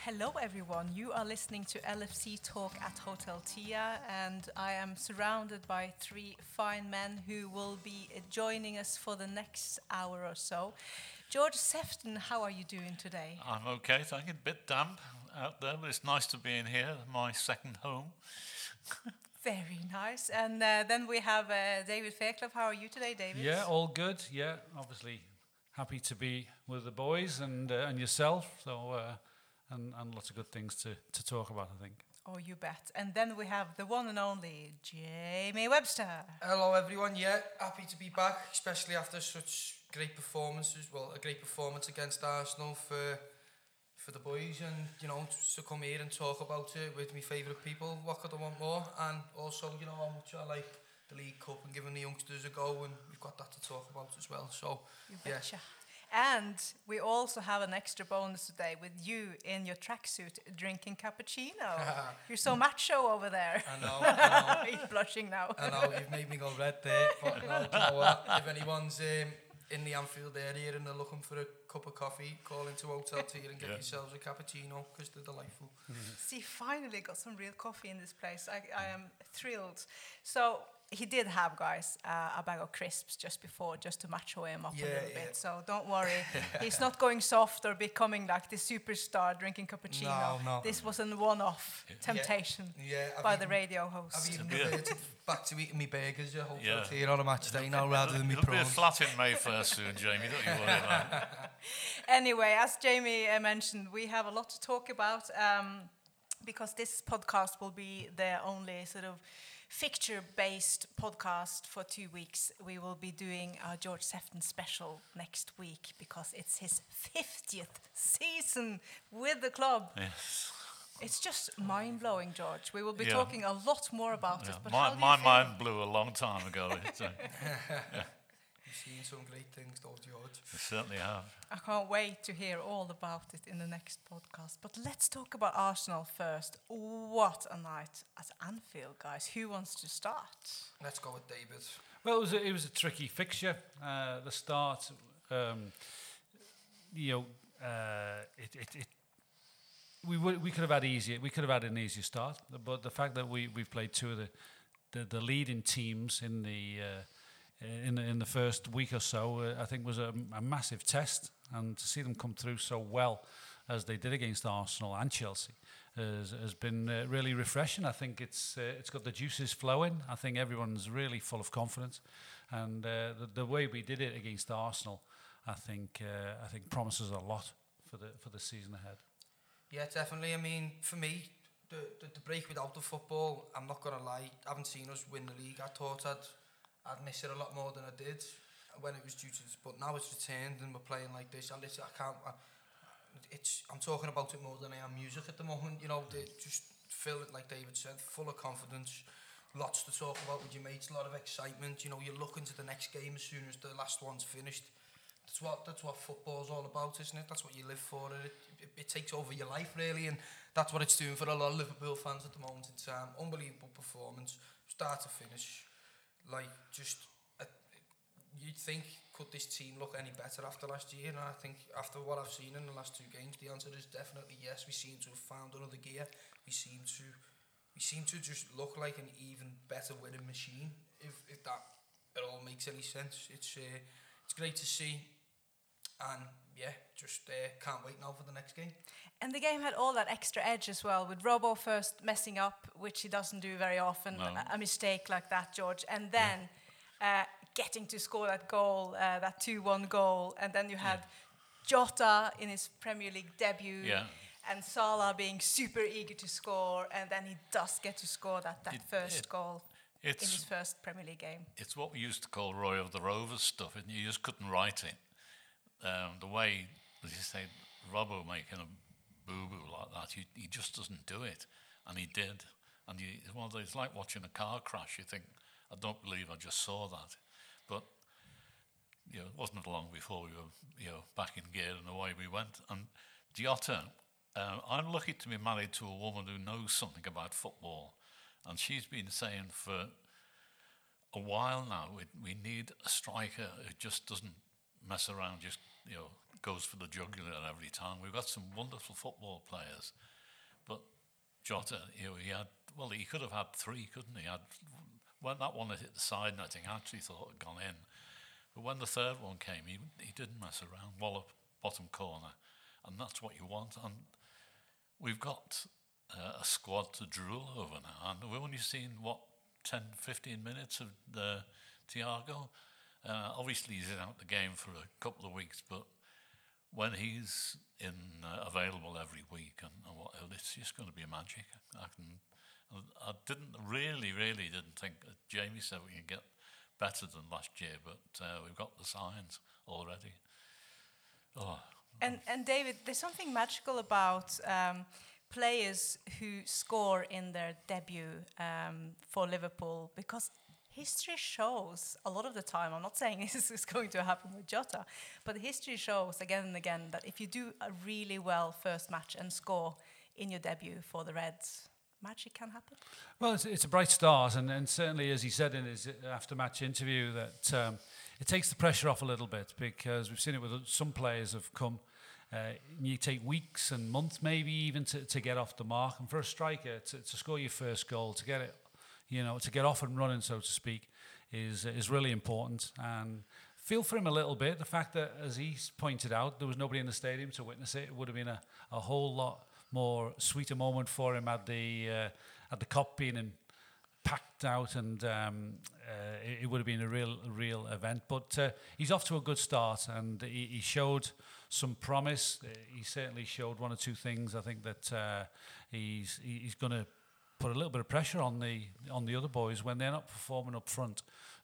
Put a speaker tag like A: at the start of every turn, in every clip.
A: Hello, everyone. You are listening to LFC Talk at Hotel Tia, and I am surrounded by three fine men who will be joining us for the next hour or so. George Sefton, how are you doing today?
B: I'm okay, thank you. A bit damp out there, but it's nice to be in here, my second home.
A: Very nice. And then we have David Fairclough. How are you today, David?
C: Yeah, all good. Yeah, obviously happy to be with the boys and yourself. So and lots of good things to talk about, I think.
A: Oh, you bet. And then we have the one and only Jamie Webster.
D: Hello everyone, yeah, happy to be back, especially after such great performances. Well, a great performance against Arsenal for the boys, and to come here and talk about it with my favourite people. What could I want more? And also, how much I like the League Cup and giving the youngsters a go, and we've got that to talk about as well. So,
A: you betcha. And we also have an extra bonus today with you in your tracksuit drinking cappuccino. You're so macho over there.
D: I know.
A: He's blushing now.
D: I know, you've made me go red there. But no, do you know what? If anyone's in the Anfield area and they're looking for a cup of coffee, call into Hotel Tea and get yourselves a cappuccino, because they're delightful.
A: See, finally got some real coffee in this place. I am thrilled. So he did have, guys, a bag of crisps just before, just to macho him up a little bit. So don't worry, he's not going soft or becoming like the superstar drinking cappuccino.
D: No.
A: This was a one-off temptation by the radio host.
D: I've even reverted back to eating me burgers at Hotel Tea on a match day now rather than me prawns.
B: It'll be a flat in May first soon, Jamie, don't you worry about it.
A: Anyway, as Jamie mentioned, we have a lot to talk about because this podcast will be the only sort of fixture-based podcast for 2 weeks. We will be doing our George Sefton special next week because it's his 50th season with the club.
B: Yes.
A: It's just mind-blowing, George. We will be talking a lot more about it. But
B: my mind blew a long time ago.
D: You've seen some great things, though, George.
B: I certainly have.
A: I can't wait to hear all about it in the next podcast. But let's talk about Arsenal first. What a night at Anfield, guys. Who wants to start?
D: Let's go with David.
C: Well, it was a tricky fixture. The start, we could have had easier. We could have had an easier start, but the fact that we've played two of the leading teams in the first week or so, I think was a massive test, and to see them come through so well as they did against Arsenal and Chelsea has been really refreshing. I think it's got the juices flowing. I think everyone's really full of confidence, and the way we did it against Arsenal, I think promises a lot for the season ahead.
D: Yeah, definitely. I mean, for me, the break without the football, I'm not gonna lie, I haven't seen us win the league. I thought I'd miss it a lot more than I did when it was due to this, but now it's returned and we're playing like this. And I'm talking about it more than I am music at the moment. They just feel it, like David said, full of confidence, lots to talk about with your mates, a lot of excitement. You're looking to the next game as soon as the last one's finished. That's what football's all about, isn't it? That's what you live for. It takes over your life, really, and that's what it's doing for a lot of Liverpool fans at the moment in time. Unbelievable performance, start to finish. You'd think, could this team look any better after last year? And I think after what I've seen in the last two games, the answer is definitely yes. We seem to have found another gear. We seem to just look like an even better winning machine. If that at all makes any sense, it's great to see, and can't wait now for the next game.
A: And the game had all that extra edge as well, with Robbo first messing up, which he doesn't do very often, a mistake like that, George, and then getting to score that goal, that 2-1 goal, and then you had Jota in his Premier League debut, and Salah being super eager to score, and then he does get to score that first goal in his first Premier League game.
B: It's what we used to call Roy of the Rovers stuff, and you just couldn't write it. The way, as you say, Robbo making a boo-boo like that, he just doesn't do it, and he did. And it's like watching a car crash. You think, I don't believe I just saw that. But it wasn't long before we were back in gear, and away we went. And Jota, I'm lucky to be married to a woman who knows something about football, and she's been saying for a while now we need a striker who just doesn't mess around, just goes for the jugular every time. We've got some wonderful football players, but Jota, he could have had 3, couldn't he? When that one hit the side netting, I actually thought it had gone in. But when the third one came, he didn't mess around. Wallop, bottom corner, and that's what you want. And we've got a squad to drool over now, and we've only seen 10-15 minutes of Thiago. Obviously he's out the game for a couple of weeks, but when he's available every week it's just going to be magic. I didn't think that Jamie said we can get better than last year, but we've got the signs already.
A: And David, there's something magical about players who score in their debut for Liverpool, because history shows a lot of the time, I'm not saying this is going to happen with Jota, but history shows again and again that if you do a really well first match and score in your debut for the Reds, magic can happen.
C: Well, it's a bright start, and certainly, as he said in his after-match interview, that it takes the pressure off a little bit, because we've seen it with some players have come. You take weeks and months, maybe even to get off the mark, and for a striker to score your first goal, to get it, to get off and running, so to speak, is really important. And feel for him a little bit. The fact that, as he's pointed out, there was nobody in the stadium to witness it. It would have been a whole lot more sweeter moment for him at the Kop being packed out, and it would have been a real event. But he's off to a good start, and he showed some promise. He certainly showed 1 or 2 things. I think that he's going to put a little bit of pressure on the other boys when they're not performing up front.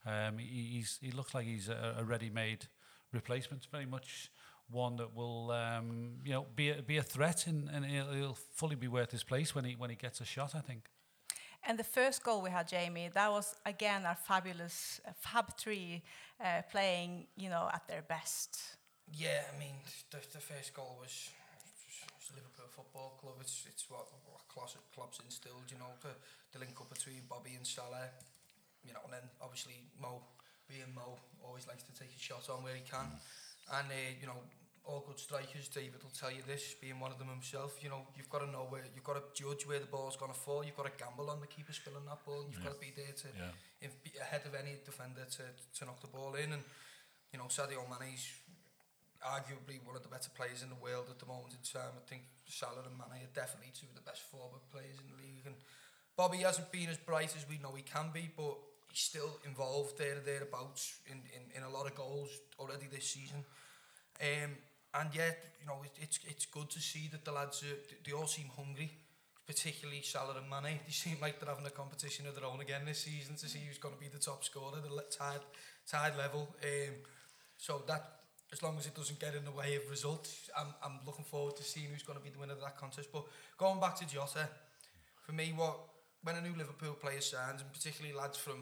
C: He looks like he's a ready-made replacement, very much one that will be a threat, and he'll fully be worth his place when he gets a shot, I think.
A: And the first goal we had, Jamie, that was again our fabulous Fab 3 playing, at their best.
D: Yeah, I mean, the first goal was Liverpool Football Club. It's what Klopp's instilled, the link up between Bobby and Salah, and then obviously Mo, being Mo, always likes to take a shot on where he can. And, all good strikers, David will tell you this, being one of them himself, you've got to know you've got to judge where the ball's going to fall. You've got to gamble on the keeper spilling that ball, and you've got to be there to be ahead of any defender to knock the ball in. And, Sadio Mane's arguably one of the better players in the world at the moment in time. I think Salah and Mane are definitely 2 of the best forward players in the league. And Bobby hasn't been as bright as we know he can be, but he's still involved thereabouts in a lot of goals already this season. And yeah, it's good to see that the lads they all seem hungry, particularly Salah and Mane. They seem like they're having a competition of their own again this season to see who's going to be the top scorer, the tied level. So that, as long as it doesn't get in the way of results, I'm looking forward to seeing who's going to be the winner of that contest. But going back to Jota, for me, when a new Liverpool player signs, and particularly lads from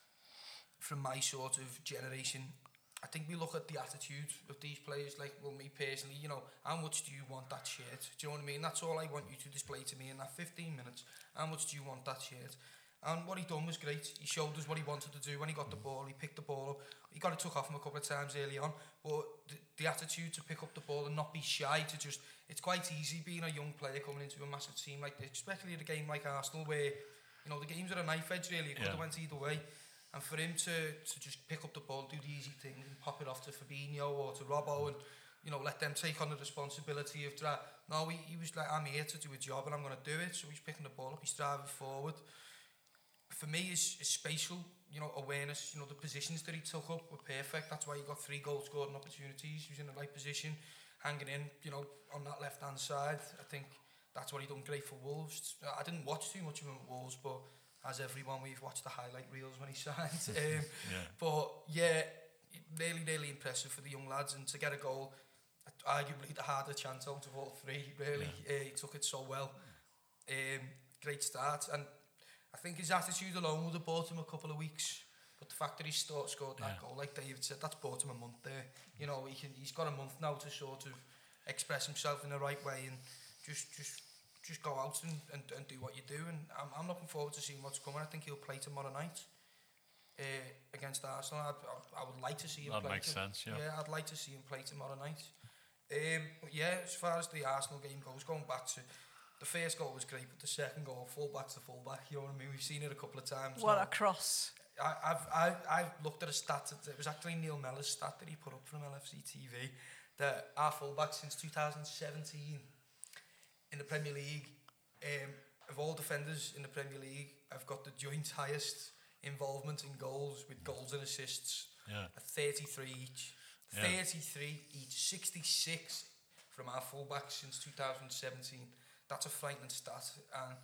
D: my sort of generation, I think we look at the attitude of these players, like, well, me personally, how much do you want that shirt? Do you know what I mean? That's all I want you to display to me in that 15 minutes. How much do you want that shirt? And what he done was great. He showed us what he wanted to do when he got the ball. He picked the ball up. He got it took off him a couple of times early on. But the attitude to pick up the ball and not be shy to just... It's quite easy being a young player coming into a massive team like this, especially at a game like Arsenal where, the games are a knife edge really. It could have went either way. And for him to just pick up the ball, do the easy thing and pop it off to Fabinho or to Robbo and, let them take on the responsibility of that. No, he was like, I'm here to do a job and I'm going to do it. So he's picking the ball up, he's driving forward. For me, his spatial, awareness, the positions that he took up were perfect. That's why he got 3 goal scoring opportunities. He was in the right position, hanging in, on that left-hand side. I think that's what he done great for Wolves. I didn't watch too much of him at Wolves, but as everyone, we've watched the highlight reels when he signed. But yeah, really impressive for the young lads, and to get a goal, arguably the harder chance out of all 3, really. He took it so well. Great start, and I think his attitude alone would have bought him a couple of weeks, but the fact that he scored that goal, like David said, that's bought him a month there. He's got a month now to sort of express himself in the right way and just go out and do what you do. And I'm looking forward to seeing what's coming. I think he'll play tomorrow night against Arsenal. I would like to see him play.
B: That makes sense, yeah.
D: Yeah, I'd like to see him play tomorrow night. Yeah, as far as the Arsenal game goes, going back to the first goal was great, but the second goal, fullback to fullback, you know what I mean? We've seen it a couple of times.
A: What
D: now.
A: a cross.
D: I've looked at a stat, it was actually Neil Mellor's stat that he put up from LFC TV, that our fullback since 2017 in the Premier League, of all defenders in the Premier League, I've got the joint highest involvement in goals, with goals and assists, at 33 each. 33 each, 66 from our fullbacks since 2017. That's a frightening stat, and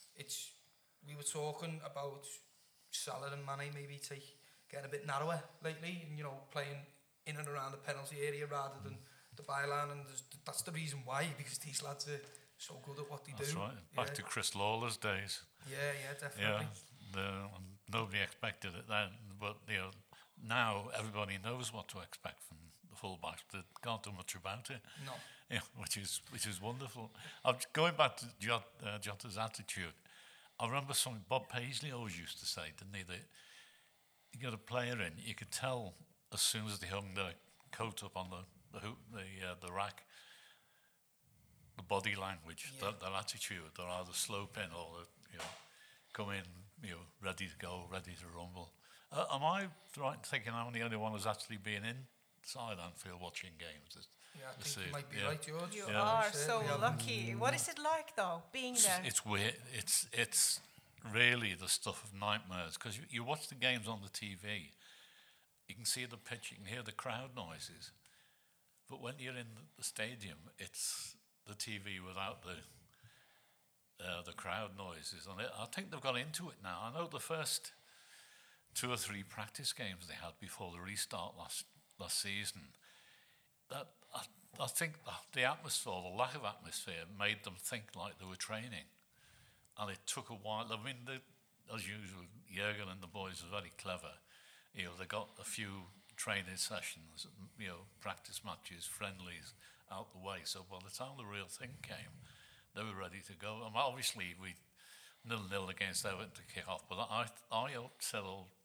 D: we were talking about Salah and Mane maybe getting a bit narrower lately, and playing in and around the penalty area rather than the byline, and that's the reason why, because these lads are so good at what they do.
B: That's right. Back to Chris Lawler's days.
D: Yeah, definitely.
B: Nobody expected it then, but now everybody knows what to expect from the fullbacks. They can't do much about it.
D: No.
B: Yeah, which is wonderful. Going back to Jota's attitude, I remember something Bob Paisley always used to say, didn't he? That you got a player in, you could tell as soon as they hung their coat up on the rack, the body language, their attitude. They're either slope in or come in, ready to go, ready to rumble. Am I right in thinking I'm the only one who's actually been inside Anfield watching games?
D: I think you might be right, George.
A: You are so lucky. What is it like, though, being there?
B: It's weird. It's really the stuff of nightmares, because you watch the games on the TV, you can see the pitch, you can hear the crowd noises, but when you're in the stadium, it's the TV without the crowd noises. And I think they've got into it now. I know the first 2 or 3 practice games they had before the restart last season, that I think the atmosphere, the lack of atmosphere, made them think like they were training. And it took a while. I mean, as usual, Jurgen and the boys are very clever. They got a few training sessions, practice matches, friendlies out the way. So by the time the real thing came, they were ready to go. And obviously, we 0-0 against Everton to kick off. But I said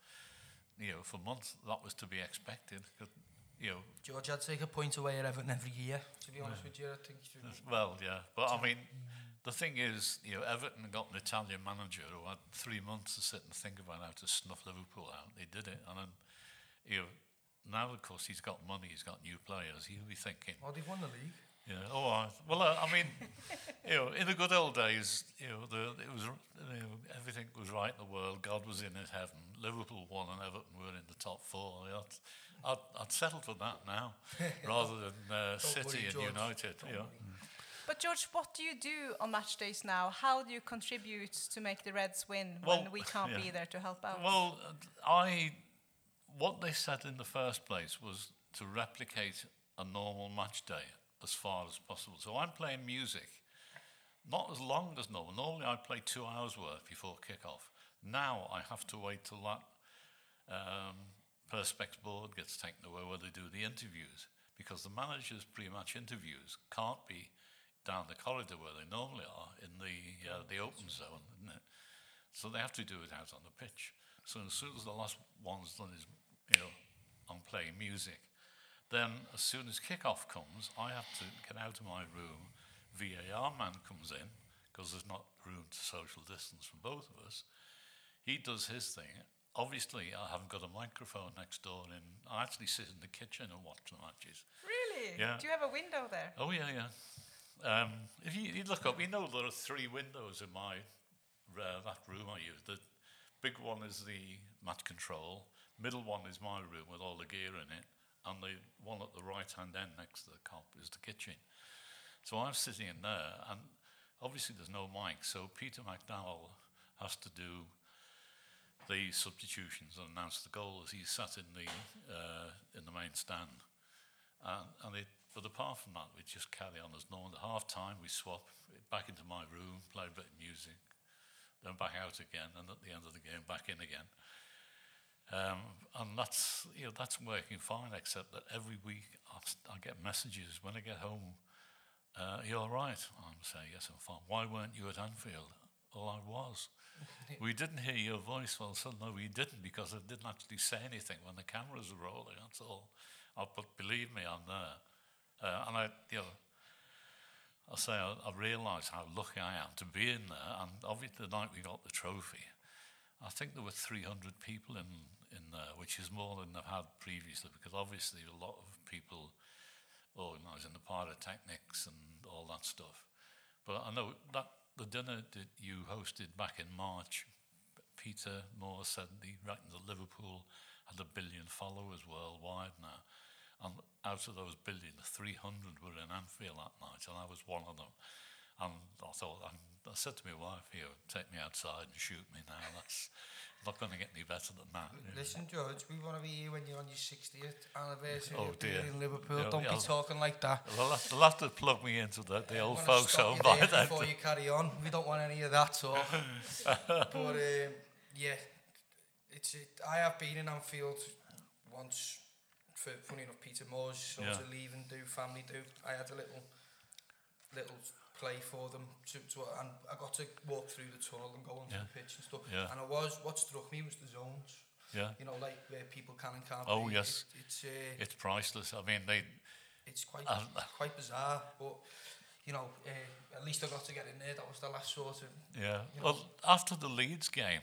B: for months that was to be expected.
D: George, I'd take a point away at Everton every year, to be honest with you. I think.
B: Well, yeah. But I mean, the thing is, Everton got an Italian manager who had 3 months to sit and think about how to snuff Liverpool out. They did it. And then, now, of course, he's got money, he's got new players. He'll be thinking...
D: Oh, they've won the league.
B: Yeah. Oh, well, I mean, in the good old days, it was, everything was right in the world. God was in his heaven. Liverpool won and Everton were in the top 4. I'd settle for that now, rather than City and United.
A: But George, what do you do on match days now? How do you contribute to make the Reds win when we can't be there to help out?
B: Well, what they said in the first place was to replicate a normal match day as far as possible. So I'm playing music, not as long as normal. Normally I play 2 hours worth before kick-off. Now I have to wait till that Perspex board gets taken away where they do the interviews, because the managers' pre-match interviews can't be down the corridor where they normally are in the open zone, isn't it? So they have to do it out on the pitch. So as soon as the last one's done is, I'm playing music, then as soon as kick-off comes, I have to get out of my room. VAR man comes in, because there's not room to social distance from both of us. He does his thing. Obviously, I haven't got a microphone next door. I actually sit in the kitchen and watch the matches.
A: Really?
B: Yeah.
A: Do you have a window there?
B: Oh, yeah. If you look up, there are 3 windows in that room I use. The big one is the match control. Middle one is my room with all the gear in it. And the one at the right-hand end next to the cop is the kitchen. So I'm sitting in there, and obviously there's no mic, so Peter McDowell has to do the substitutions and announce the goal as he sat in the main stand. But apart from that, we just carry on as normal. At half-time, we swap back into my room, play a bit of music, then back out again, and at the end of the game, back in again. And that's working fine, except that every week I get messages when I get home. Are you all right? I'm saying, yes, I'm fine. Why weren't you at Anfield? Well, I was. We didn't hear your voice. Well, so no, we didn't, because I didn't actually say anything when the cameras were rolling, that's all. But believe me, I'm there. And I realise how lucky I am to be in there. And obviously, the night we got the trophy, I think there were 300 people in there, which is more than they've had previously, because obviously a lot of people organising the pyrotechnics and all that stuff. But I know that the dinner that you hosted back in March, Peter Moore said he reckoned that Liverpool had 1 billion followers worldwide now. And out of those 1 billion, 300 were in Anfield that night, and I was one of them. And I thought, I said to my wife, here, take me outside and shoot me now. That's not going to get any better than that.
D: Listen, George, we want to be here when you're on your 60th anniversary
B: of being
D: in Liverpool. Don't be talking like that.
B: Well, they'll have to plug me into the old folks' home by then.
D: Before you carry on, we don't want any of that talk. But yeah, I have been in Anfield once. Funny enough, Peter Moore's sort of leaving family do. I had a little play for them, and I got to walk through the tunnel and go onto the pitch and stuff. Yeah. And what struck me was the zones. Yeah. You know, like where people can and can't.
B: Oh,
D: be.
B: yes. It's priceless. I mean,
D: it's quite bizarre, but you know, at least I got to get in there. That was the last sort of.
B: Yeah. Well, after the Leeds game.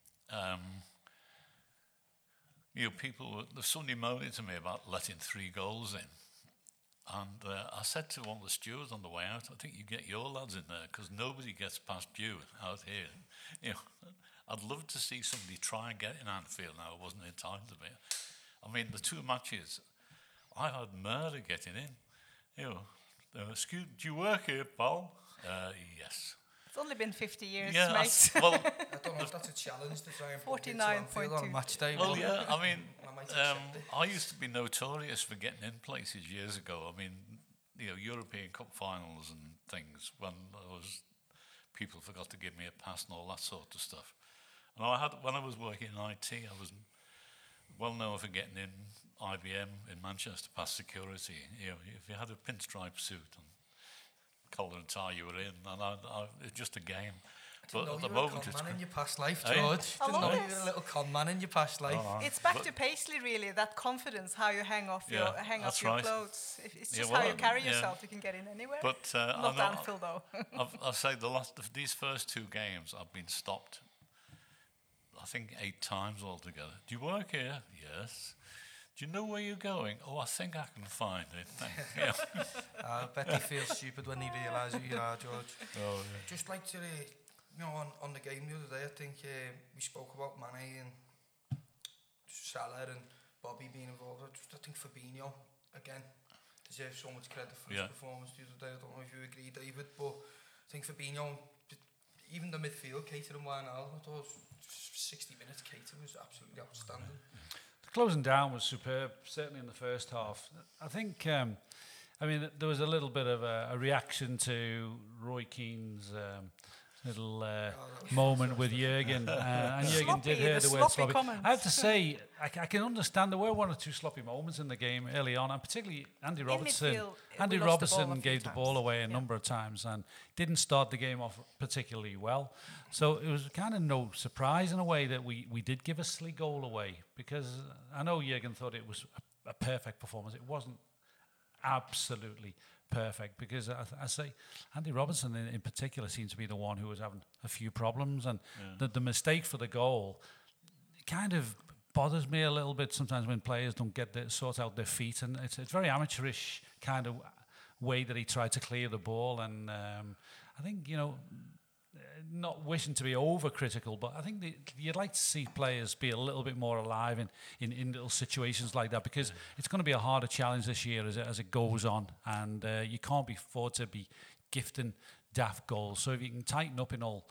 B: People were suddenly moaning to me about letting 3 goals in. And I said to one of the stewards on the way out, I think you get your lads in there, because nobody gets past you out here. I'd love to see somebody try and get in Anfield now. It wasn't in time to be. I mean, the 2 matches, I had murder getting in. Excuse, do you work here, Paul? Yes.
A: It's only been 50 years, mate.
D: I don't know if that's a challenge to try and
A: 49.2
D: on a match day.
B: Well, yeah, I mean, I used to be notorious for getting in places years ago. I mean, European Cup finals and things, when people forgot to give me a pass and all that sort of stuff. And when I was working in IT, I was well known for getting in IBM in Manchester past security. If you had a pinstripe suit and collar and tie, you were in, and it's just a game. But at the moment,
D: it's a con man in your past life, George. Didn't know you were a little con man in your past life.
A: It's back to Paisley, really. That confidence, how you hang off your clothes. It's just how you carry yourself. You can get in anywhere.
B: But
A: not Anfield, though.
B: I'll say these first 2 games, I've been stopped. I think 8 times altogether. Do you work here? Yes. Do you know where you're going? Oh, I think I can find it.
D: I bet they feel stupid when they realise who you are, George.
B: Oh, yeah.
D: Just like to, on the game the other day, I think we spoke about Mane and Salah and Bobby being involved. I think Fabinho, again, deserves so much credit for his performance the other day. I don't know if you agree, David, but I think Fabinho, even the midfield, Keita and Wijnaldum, I thought 60 minutes, Keita was absolutely outstanding.
C: Closing down was superb, certainly in the first half. I think, there was a little bit of a reaction to Roy Keane's little moment with Jurgen, and Jurgen did hear the word sloppy. I have to say, I can understand there were 1 or 2 sloppy moments in the game early on, and particularly Andy Robertson. Andy Robertson gave the ball away a number of times and didn't start the game off particularly well. So it was kind of no surprise in a way that we did give a silly goal away, because I know Jurgen thought it was a perfect performance. It wasn't absolutely perfect, because I say Andy Robertson in particular seems to be the one who was having a few problems, and the mistake for the goal kind of bothers me a little bit sometimes when players don't sort out their feet, and it's very amateurish kind of way that he tried to clear the ball, and I think not wishing to be overcritical, but I think you'd like to see players be a little bit more alive in little situations like that, because it's going to be a harder challenge this year as it goes on, and you can't be afford to be gifting daft goals. So if you can tighten up in all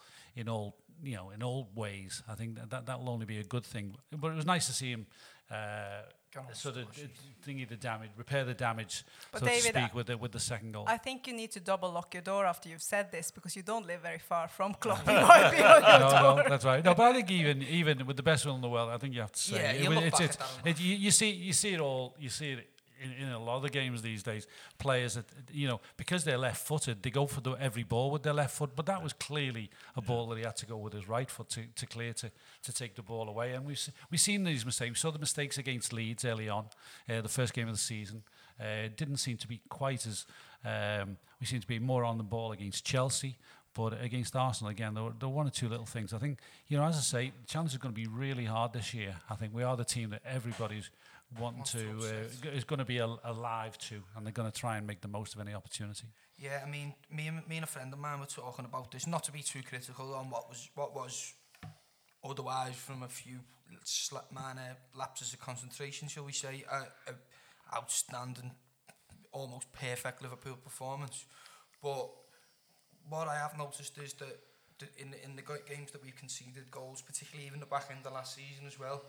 C: ways, I think that will only be a good thing. But it was nice to see him sort of repair the damage, but so David, to speak, with the second goal.
A: I think you need to double lock your door after you've said this, because you don't live very far from Klopp. You might be on your door.
C: No, that's right. No, but I think even with the best will in the world, I think you have to say you see it all. You see it in a lot of the games these days. Players that because they're left-footed, they go for every ball with their left foot. But that was clearly a ball that he had to go with his right foot to clear to take the ball away. And we've seen these mistakes. We saw the mistakes against Leeds early on, the first game of the season. Didn't seem to be quite as... we seem to be more on the ball against Chelsea, but against Arsenal, again, there were one or two little things. I think, as I say, the challenge is going to be really hard this year. I think we are the team that everybody's wanting is going to be alive to, and they're going to try and make the most of any opportunity.
D: Yeah, I mean, me and a friend of mine were talking about this, not to be too critical on what was otherwise, from a few minor lapses of concentration, shall we say, outstanding, almost perfect Liverpool performance. But what I have noticed is that in the games that we've conceded goals, particularly even the back end of last season as well,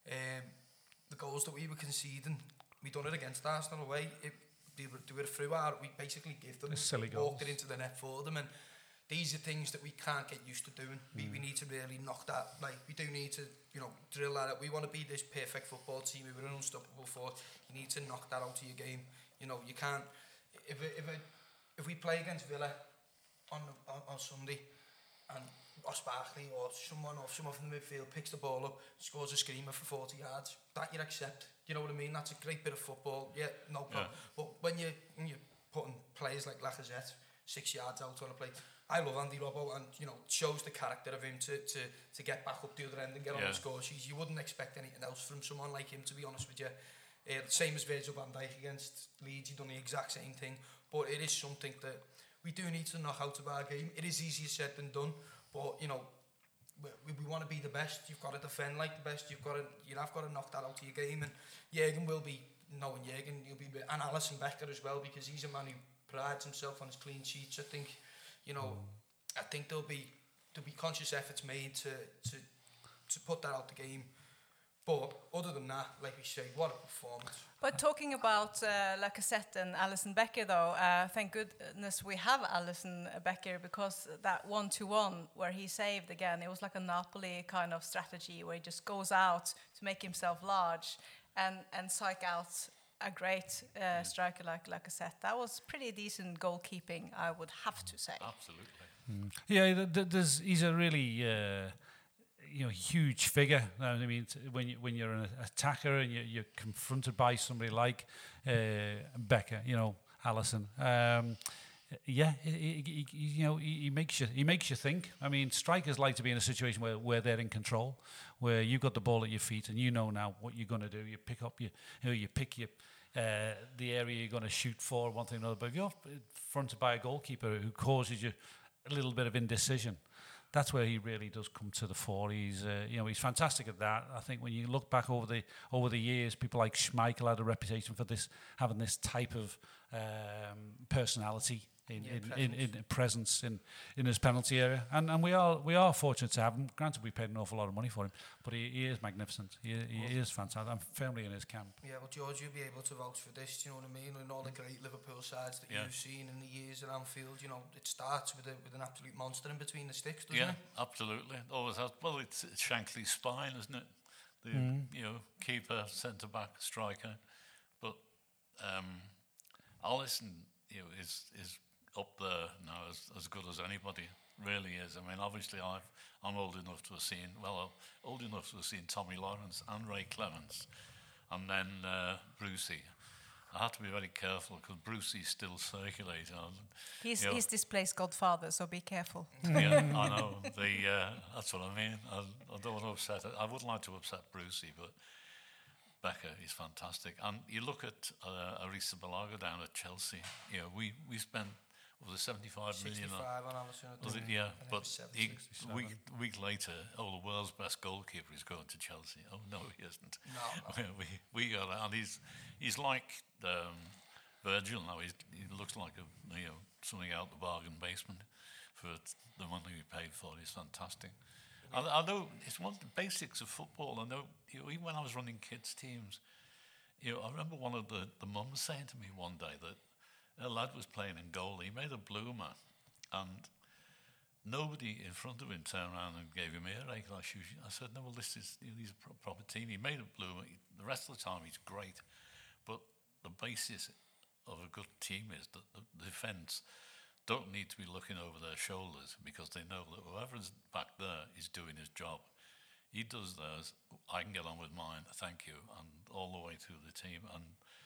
D: the goals that we were conceding, we done it against Arsenal away. They were through we basically gave them, walked it into the net for them, and these are things that we can't get used to doing. We need to really knock that, we do need to, drill that out. We want to be this perfect football team. We were an unstoppable force. You need to knock that out of your game. You can't, if we play against Villa on Sunday, and Ross Barkley or someone from the midfield picks the ball up, scores a screamer for 40 yards, that you'd accept. You know what I mean? That's a great bit of football. Yeah, no problem. Yeah. But when you're putting players like Lacazette 6 yards out on a play, I love Andy Robbo, and it shows the character of him to get back up the other end and get on the score sheet. You wouldn't expect anything else from someone like him, to be honest with you. Same as Virgil van Dijk against Leeds, he done the exact same thing. But it is something that we do need to knock out of our game. It is easier said than done, but we want to be the best. You've got to defend like the best. You've got to knock that out of your game. And Jürgen will be, knowing Jürgen, and Alisson Becker as well, because he's a man who prides himself on his clean sheets. I think, I think there'll be conscious efforts made to put that out the game. But other than that, like we say, what a performance.
A: But talking about Lacazette and Alisson Becker, though, thank goodness we have Alisson Becker, because that 1-1 where he saved again, it was like a Napoli kind of strategy where he just goes out to make himself large and psych out a great striker like Lacazette. That was pretty decent goalkeeping, I would have to say.
B: Absolutely.
C: Yeah, he's a really... huge figure. I mean, when you're an attacker and you're confronted by somebody like Becker, Alisson, he makes you think. I mean, strikers like to be in a situation where they're in control, where you've got the ball at your feet and you know now what you're going to do. You pick up the area you're going to shoot for, one thing or another. But if you're fronted by a goalkeeper who causes you a little bit of indecision, that's where he really does come to the fore. He's he's fantastic at that. I think when you look back over the years, people like Schmeichel had a reputation for having this type of personality in presence in his penalty area, and we are fortunate to have him. Granted, we paid an awful lot of money for him, but he is magnificent. He is fantastic. I'm firmly in his camp.
D: Yeah, well, George, you'll be able to vouch for this. Do you know what I mean? And all the great Liverpool sides that you've seen in the years at Anfield, it starts with an absolute monster in between the sticks, doesn't it?
B: Yeah, absolutely. It always has. Well, it's Shankly's spine, isn't it? The keeper, centre back, striker, but Alisson, is up there now as good as anybody. Really is. I mean, obviously I'm old enough to have seen Tommy Lawrence and Ray Clements, and then Brucey. I have to be very careful because Brucey's still circulating.
A: He's displaced Godfather, so be careful.
B: Yeah, I know. That's what I mean. I don't want to upset it. I would like to upset Brucey, but Becker is fantastic. And you look at Arrizabalaga down at Chelsea. We spent, was it 75 million?
D: 65 on Alisson.
B: Yeah, but a week later, the world's best goalkeeper is going to Chelsea. Oh no, he isn't. No. we got it, and he's like Virgil now. He looks like something out the bargain basement for the money we paid for. He's fantastic. I know it's one of the basics of football. I know, even when I was running kids' teams, I remember one of the mums saying to me one day that a lad was playing in goal. He made a bloomer, and nobody in front of him turned around and gave him earache. I said, no, well, this is he's a proper team. He made a bloomer. The rest of the time, he's great. But the basis of a good team is that the defence don't need to be looking over their shoulders, because they know that whoever's back there is doing his job. He does theirs, I can get on with mine, thank you, and all the way through the team. And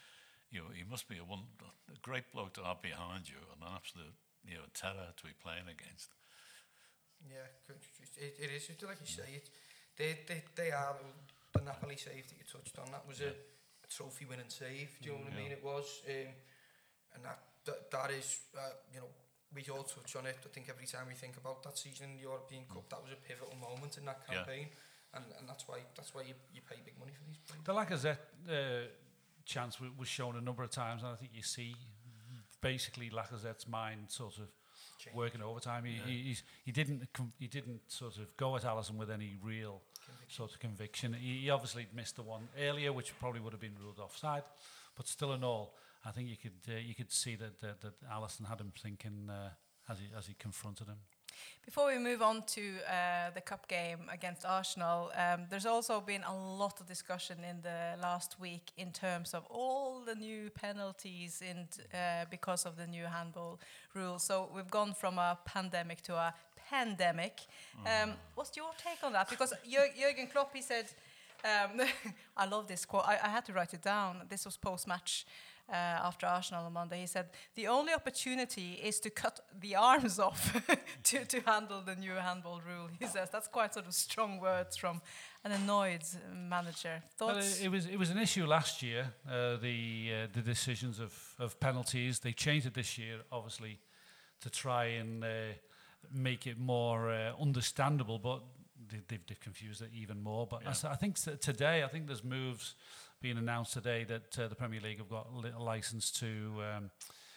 B: he must be a great bloke to have behind you, and an absolute terror to be playing against.
D: Yeah, it is. Like you say, they are the Napoli save that you touched on. That was a trophy-winning save. Do you know what I mean? It was, and that is, we all touch on it. I think every time we think about that season in the European Cup, that was a pivotal moment in that campaign, and that's why you pay big money for these players.
C: The Lacazette chance was shown a number of times, and I think you see basically Lacazette's mind sort of working overtime. He didn't sort of go at Alisson with any real sort of conviction. He obviously missed the one earlier, which probably would have been ruled offside, but still in all, I think you could see that Alisson had him thinking as he confronted him.
A: Before we move on to the cup game against Arsenal, there's also been a lot of discussion in the last week in terms of all the new penalties because of the new handball rules. So we've gone from a pandemic to a pandemic. What's your take on that? Because Jurgen Klopp, he said, I love this quote. I had to write it down. This was post-match. After Arsenal on Monday, he said, the only opportunity is to cut the arms off to handle the new handball rule. He says that's quite sort of strong words from an annoyed manager. Thoughts?
C: Well, it was an issue last year, the decisions of penalties. They changed it this year, obviously, to try and make it more understandable, but they've confused it even more. But I think today, there's moves being announced today that the Premier League have got a license to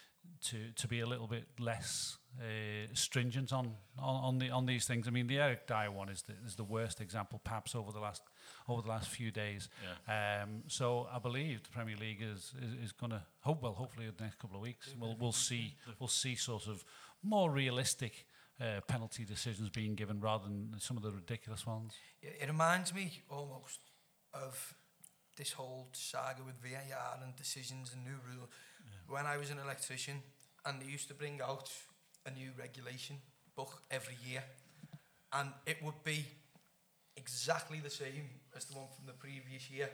C: be a little bit less stringent on these things. I mean, the Eric Dyer one is the worst example, perhaps over the last few days. Yeah. So I believe the Premier League is going to hopefully in the next couple of weeks we'll see sort of more realistic penalty decisions being given rather than some of the ridiculous ones.
D: Yeah, it reminds me almost of this whole saga with VAR and decisions and new rules. Yeah. When I was an electrician, and they used to bring out a new regulation book every year, and it would be exactly the same as the one from the previous year,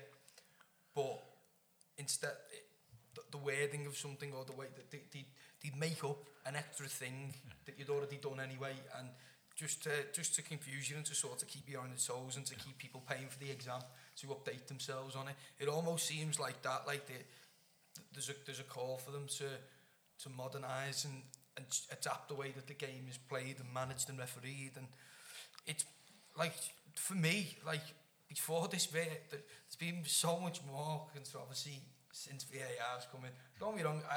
D: but instead the wording of something or the way that they'd make up an extra thing that you'd already done anyway, and just to confuse you and to sort of keep you on the toes and to keep people paying for the exam to update themselves on it. It almost seems like that, like there's a call for them to modernise and adapt the way that the game is played and managed and refereed. And it's like, for me, like before this VAR, there's been so much more controversy since VAR's come in. Don't get me wrong,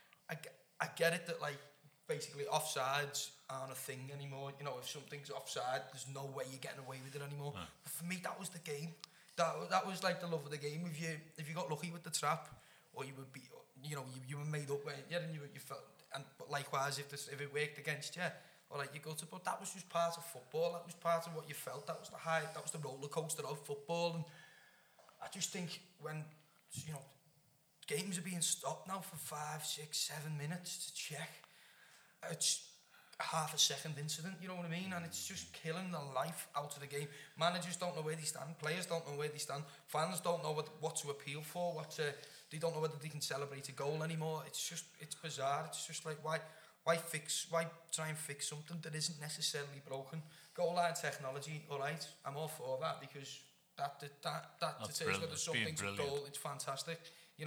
D: I get it that like basically offsides aren't a thing anymore. You know, if something's offside, there's no way you're getting away with it anymore. No. But for me, that was the game. That was like the love of the game. If you got lucky with the trap, or you would be, you were made up, and you felt, but likewise if it worked against you, or like you go to, but that was just part of football. That was part of what you felt. That was the roller coaster of football. And I just think when games are being stopped now for 5, 6, 7 minutes to check, it's half a second incident, you know what I mean? And it's just killing the life out of the game. Managers don't know where they stand, players don't know where they stand, fans don't know what to appeal for, they don't know whether they can celebrate a goal anymore. It's bizarre. It's just like, why try and fix something that isn't necessarily broken? Goal line technology, alright, I'm all for that, because that to say there's something to goal, it's fantastic,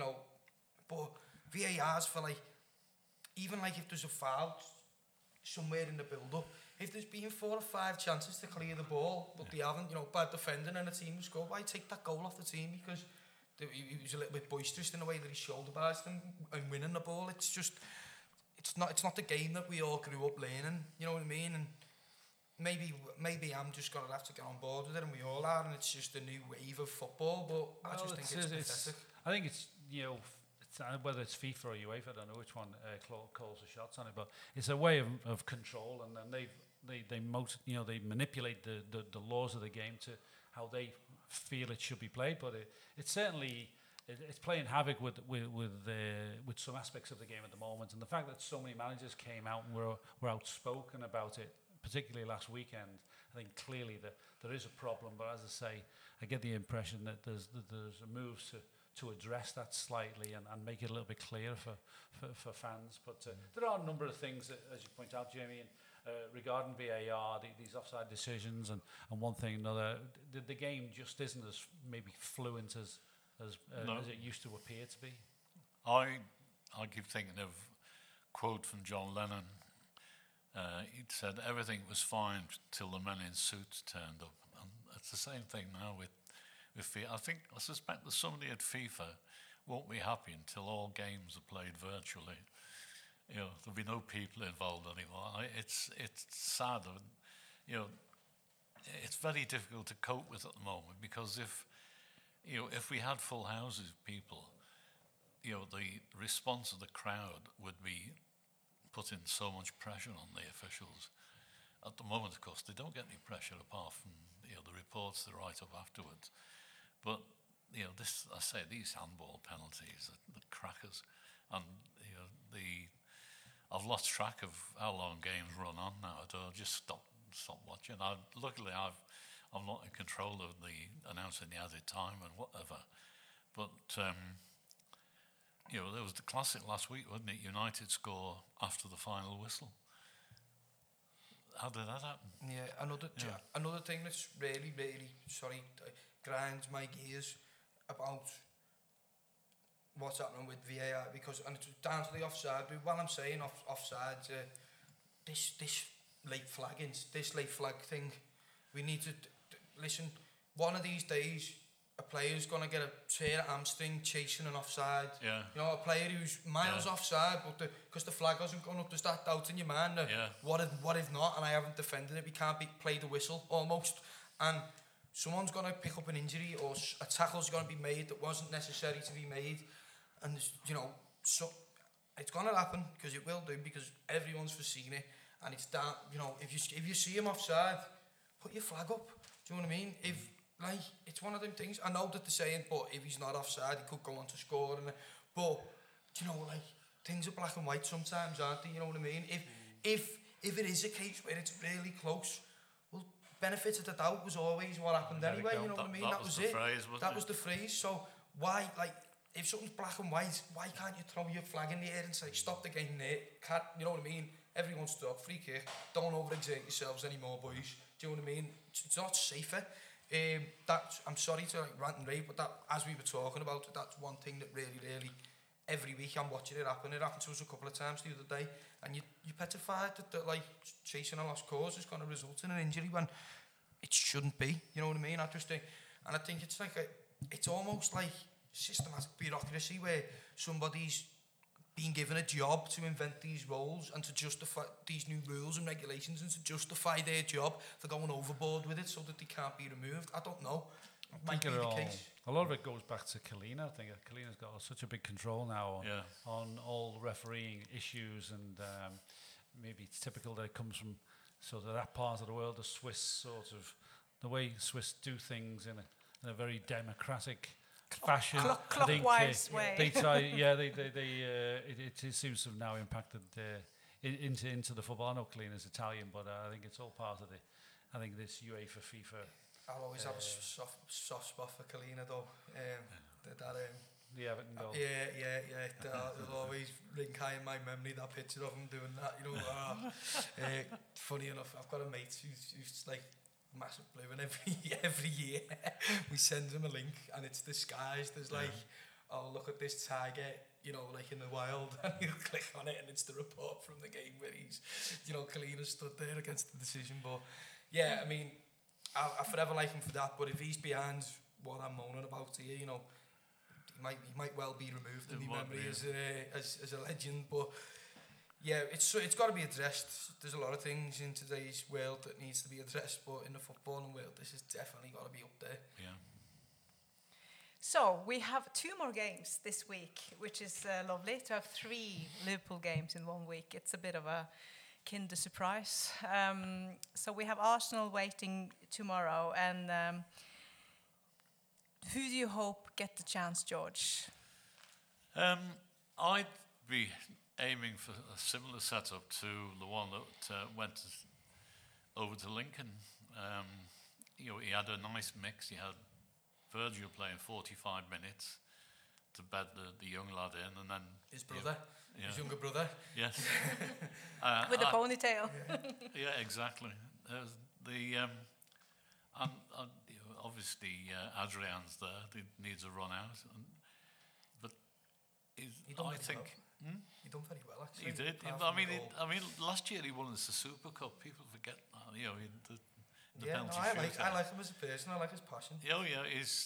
D: but VAR's for like, even like if there's a foul somewhere in the build-up, if there's been 4 or 5 chances to clear the ball, but they haven't, bad defending and a team has scored, why take that goal off the team? Because he was a little bit boisterous in the way that he shoulder barged them and winning the ball. It's not the game that we all grew up learning, you know what I mean? And maybe I'm just gonna have to get on board with it, and we all are, and it's just a new wave of football. But I just think it's pathetic. I
C: think it's whether it's FIFA or UEFA, I don't know which one calls the shots on it, but it's a way of control, and then they manipulate the laws of the game to how they feel it should be played. But it's certainly it's playing havoc with some aspects of the game at the moment, and the fact that so many managers came out and were outspoken about it, particularly last weekend, I think clearly that there is a problem. But as I say, I get the impression that there's moves to address that slightly and make it a little bit clearer for fans. But there are a number of things that, as you point out, Jamie, regarding VAR, these offside decisions and one thing or another, the game just isn't as maybe fluent as it used to appear to be.
B: I keep thinking of a quote from John Lennon. He'd said everything was fine till the men in suits turned up, and it's the same thing now with FIFA. I suspect that somebody at FIFA won't be happy until all games are played virtually. There'll be no people involved anymore. It's sad. It's very difficult to cope with at the moment, because if we had full houses of people, the response of the crowd would be putting so much pressure on the officials. At the moment, of course, they don't get any pressure apart from the reports they write up afterwards. But these handball penalties, the crackers, and I've lost track of how long games run on now. I just stop watching. Luckily, I'm not in control of the announcing the added time and whatever. But there was the classic last week, wasn't it? United score after the final whistle. How did that happen?
D: Yeah, another thing that's really, really, grinds my gears about what's happening with VAR, and it's down to the offside. But while I'm saying offside, this late flag thing, we need to listen. One of these days, a player's going to get a tear hamstring chasing an offside.
B: Yeah.
D: A player who's miles offside, but because the flag hasn't gone up, there's that doubt in your mind. What if not? And I haven't defended it. We can't play the whistle almost. And someone's going to pick up an injury, or a tackle's going to be made that wasn't necessary to be made. And so it's going to happen, because it will do, because everyone's foreseen it. And it's down. If you see him offside, put your flag up. Do you know what I mean? It's one of them things. I know that they're saying, but if he's not offside, he could go on to score. But things are black and white sometimes, aren't they? You know what I mean? If it is a case where it's really close, well, benefit of the doubt was always what happened anyway. You know what I mean? That was it. That was the phrase. So why, if something's black and white, why can't you throw your flag in the air and say, stop the game there? You know what I mean? Everyone's stuck. Free kick. Don't overexert yourselves anymore, boys. Do you know what I mean? It's not safer. I'm sorry to rant and rave, but that, as we were talking about it, that's one thing that really, really, every week I'm watching it happen. It happened to us a couple of times the other day, and you're petrified that chasing a lost cause is going to result in an injury when it shouldn't be. You know what I mean? I think it's almost like systematic bureaucracy where somebody's being given a job to invent these roles and to justify these new rules and regulations, and to justify their job, they're going overboard with it so that they can't be removed. I don't know. It might be the case.
C: A lot of it goes back to Kalina. I think Kalina's got such a big control now on all refereeing issues, and maybe it's typical that it comes from sort of that part of the world, the Swiss sort of, the way Swiss do things in a very democratic fashion.
A: Clockwise way.
C: They try, it seems to have now impacted into the football. I know Kalina's Italian, but I think it's all part of this UEFA FIFA.
D: I'll always have a soft spot for Kalina though.
C: The Everton goal.
D: Yeah. It'll always ring high in my memory, that picture of him doing that. Funny enough, I've got a mate who's like massive blue, and every year we send him a link, and it's disguised as oh, look at this tiger, in the wild, and he'll click on it, and it's the report from the game where he's, Kalina stood there against the decision. But yeah, I mean, I forever like him for that. But if he's behind what I'm moaning about here, he might well be removed in my memory as a legend. But yeah, it's got to be addressed. There's a lot of things in today's world that needs to be addressed, but in the footballing world, this has definitely got to be up there.
B: Yeah.
A: So we have 2 more games this week, which is lovely to have 3 Liverpool games in 1 week. It's a bit of a Kinder surprise. So we have Arsenal waiting tomorrow, and who do you hope get the chance, George?
B: I'd be aiming for a similar setup to the one that went over to Lincoln. He had a nice mix. He had Virgil playing 45 minutes, to bed the young lad in, and then
D: His brother,
B: yeah.
D: his younger brother.
B: Yes.
A: With a ponytail.
B: Yeah, exactly. And obviously Adrian's there. He needs a run out, but
D: He done
B: I think.
D: He done very well, actually.
B: He did. I mean, last year he won the Super Cup. People forget that. You know, the penalty shootout.
D: I like him as a person. I like his passion.
B: Oh yeah, he's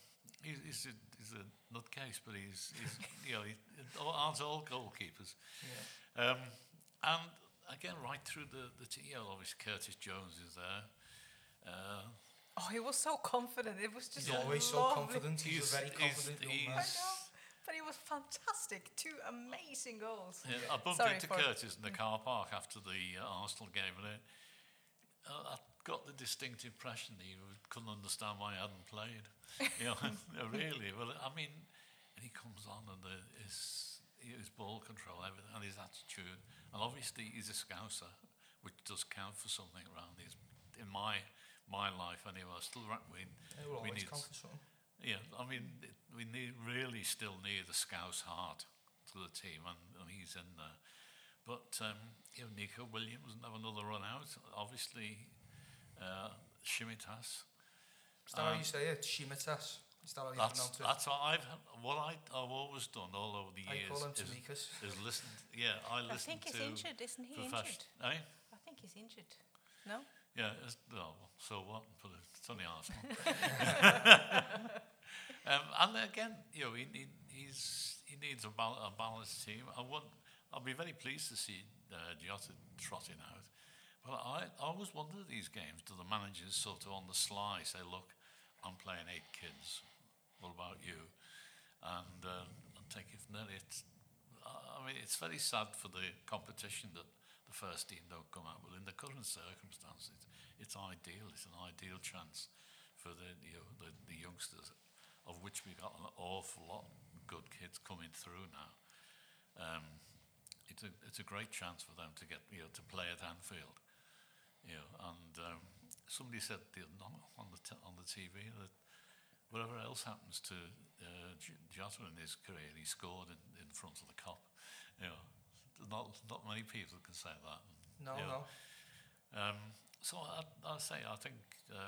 B: a nutcase, but he's you know, aren't all goalkeepers.
D: Yeah.
B: And again, right through the team, obviously Curtis Jones is there.
A: He was so confident. It was just
D: He's always so
A: lovely.
D: confident. He's a very confident young man.
A: I know, but he was fantastic. 2 amazing goals.
B: Yeah, I bumped into Curtis in the car park after the Arsenal game, and I got the distinct impression that he couldn't understand why I hadn't played. You know, really. Well, I mean, and he comes on and his ball control, everything, and his attitude, and obviously he's a Scouser, which does count for something around these. In my life, anyway, I still we need. Yeah, I mean, we really still need a Scouse heart to the team, and he's in there. But you know, Nico Williams doesn't have another run out. Obviously, Shimitas.
D: Is that how you say it? Shimitas? Is that how you pronounce it?
B: That's what I've always done all over the years.
D: I call him Tamikas.
B: Is listen. Yeah, I listen to.
A: I think he's injured, isn't he? Injured?
B: Eh?
A: I think he's injured. No.
B: Yeah. So what? But it's only Arsenal. And again, you know, he needs a balanced team. I'll be very pleased to see Jota trotting out. But I always wonder these games, do the managers sort of on the sly say, look, I'm playing 8 kids, what about you? And I'll take it from there. I mean, it's very sad for the competition that the first team don't come out, but in the current circumstances, it's ideal. It's an ideal chance for the youngsters, of which we've got an awful lot of good kids coming through now. It's a great chance for them to get to play at Anfield. And somebody said on the TV that whatever else happens to Jota in his career, he scored in front of the Kop. Not many people can say that.
D: No.
B: So I think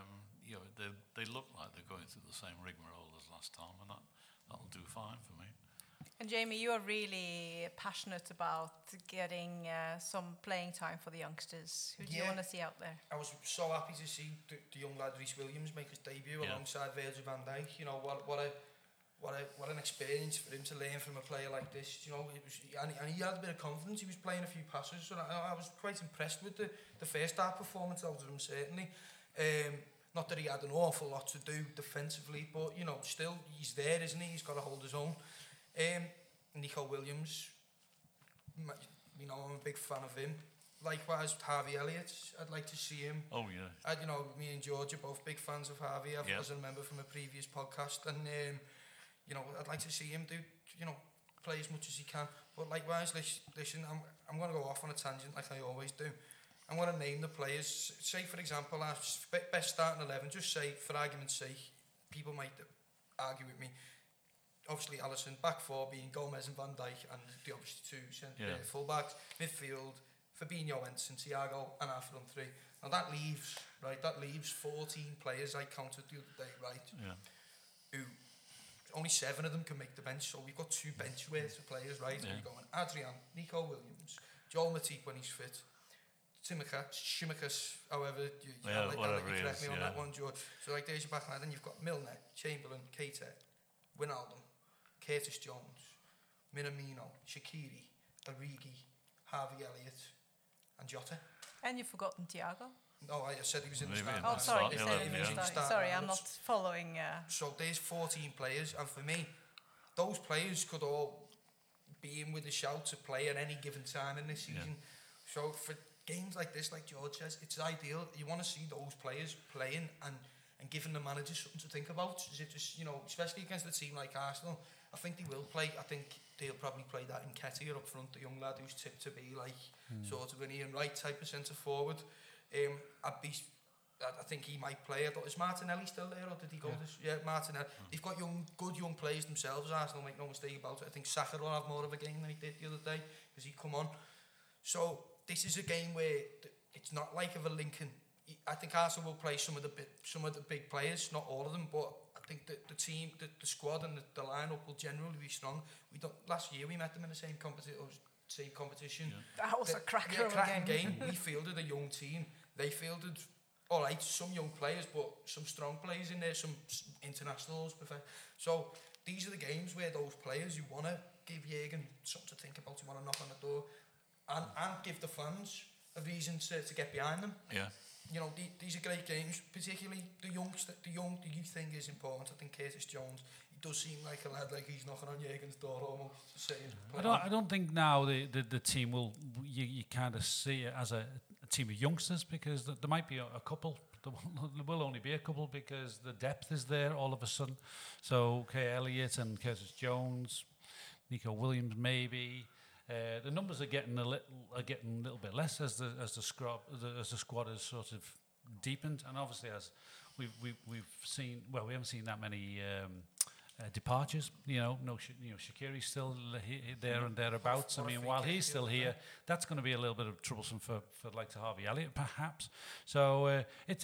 B: they look like they're going through the same rigmarole as last time, and that'll do fine for me.
A: And Jamie, you are really passionate about getting some playing time for the youngsters. Who do you want to see out there?
D: I was so happy to see the young lad Rhys Williams make his debut alongside Virgil van Dijk. You know, what an experience for him to learn from a player like this. You know, and he had a bit of confidence. He was playing a few passes, and I was quite impressed with the first half performance out of him, certainly. Not that he had an awful lot to do defensively, but still he's there, isn't he? He's got to hold his own. Nico Williams, I'm a big fan of him. Likewise, Harvey Elliott, I'd like to see him.
B: Oh yeah.
D: Me and George are both big fans of Harvey. As I remember from a previous podcast, and I'd like to see him play as much as he can. But likewise, listen, I'm going to go off on a tangent like I always do. I'm going to name the players. Say, for example, our best starting 11. Just say, for argument's sake, people might argue with me. Obviously, Alisson, back 4 being Gomez and Van Dijk, and the obviously 2 full-backs. Midfield, Fabinho, Enson, Thiago, and our front 3. Now that leaves 14 players I counted the other day, right?
B: Yeah.
D: Who only 7 of them can make the bench, so we've got 2 bench worth of players, right?
B: Yeah.
D: And you're going Adrian, Nico Williams, Joel Matip when he's fit, Tsimikas, however, I'll let you correct me on that one, George. So there's your back line. Then you've got Milner, Chamberlain, Keita, Wijnaldum, Curtis Jones, Minamino, Shaqiri, Origi, Harvey Elliott, and Jota.
A: And you've forgotten Thiago.
D: No, I said he was in the starting.
A: Oh, sorry, you said
D: he was in the starting.
A: Sorry, I'm not following.
D: So there's 14 players, and for me, those players could all be in with a shout to play at any given time in this season. So for games like this, like George says, it's ideal. You want to see those players playing and giving the manager something to think about. Is it just, especially against a team like Arsenal, I think they will play. I think they'll probably play that Nketiah up front, the young lad who's tipped to be sort of an Ian Wright type of centre forward. I'd be I think he might play. Is Martinelli still there, or did he go? Yeah, Martinelli. They've got good young players themselves, Arsenal, make no mistake about it. I think Saka will have more of a game than he did the other day, because he come on. So this is a game where it's not like a Lincoln. I think Arsenal will play some of the big players, not all of them, but I think the team, the squad and the lineup will generally be strong. Last year we met them in the same competition.
A: Yeah. That was a cracker of a game.
D: We fielded a young team. They fielded, all right, some young players, but some strong players in there, some internationals. So these are the games where those players, you want to give Jürgen something to think about, you want to knock on the door, and give the fans a reason to get behind them.
B: Yeah.
D: You know, these are great games, particularly the youth thing is important. I think Curtis Jones, he does seem like a lad, like he's knocking on Jürgen's door almost, saying...
C: I don't think now the team will, you kind of see it as a team of youngsters, because there might be a couple, there will only be a couple, because the depth is there all of a sudden. So Kay Elliott and Curtis Jones, Nico Williams maybe. The numbers are getting a little bit less as the squad is sort of deepened, and obviously as we've seen, well, we haven't seen that many departures. Shaqiri's still there and thereabouts. I mean, while he's still here, that's going to be a little bit of troublesome for like Harvey Elliott perhaps. So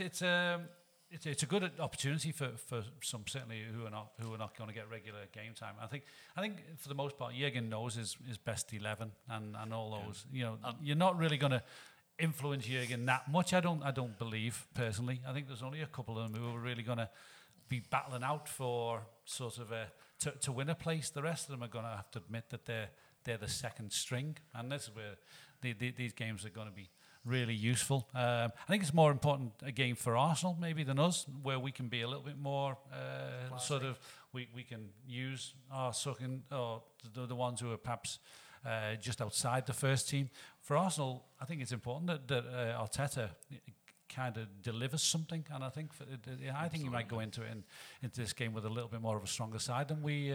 C: it's a good opportunity for some, certainly, who are not going to get regular game time. I think for the most part Jürgen knows his best 11 and all those. You're not really going to influence Jürgen that much. I don't believe personally. I think there's only a couple of them who are really going to be battling out for sort of to win a place. The rest of them are going to have to admit that they're the second string, and this is where these games are going to be really useful. I think it's more important a game for Arsenal maybe than us, where we can be a little bit more sort of we can use our sucking, or the ones who are perhaps just outside the first team. For Arsenal, I think it's important that Arteta kind of delivers something, and I think he might go into this game with a little bit more of a stronger side than we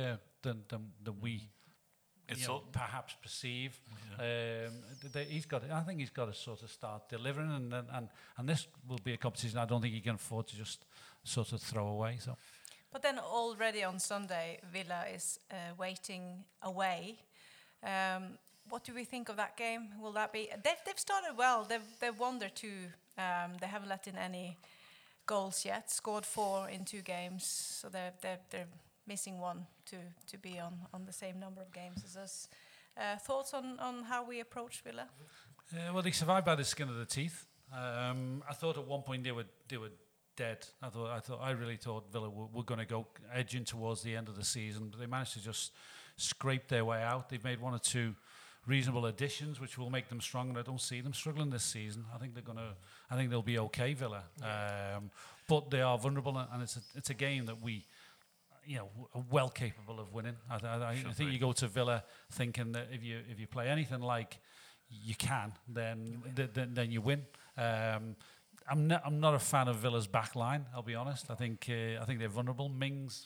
C: perhaps perceive. I think he's got to sort of start delivering, and this will be a competition I don't think he can afford to just sort of throw away. So,
A: but then already on Sunday, Villa is waiting away. What do we think of that game? Will that be? They've started well. They've won their two. They haven't let in any goals yet. Scored 4 in 2 games, so they're missing 1 to be on the same number of games as us. Thoughts on how we approach Villa?
C: Well, they survived by the skin of their teeth. I thought at one point they were dead. I really thought Villa were going to go edging towards the end of the season, but they managed to just scrape their way out. They've made 1 or 2 reasonable additions, which will make them strong, and I don't see them struggling this season. I think they'll be okay, Villa. But they are vulnerable, and it's a game that we, are well capable of winning. I think you go to Villa thinking that if you play anything like you can, then you win. I'm not a fan of Villa's back line, I'll be honest. I think they're vulnerable. Mings,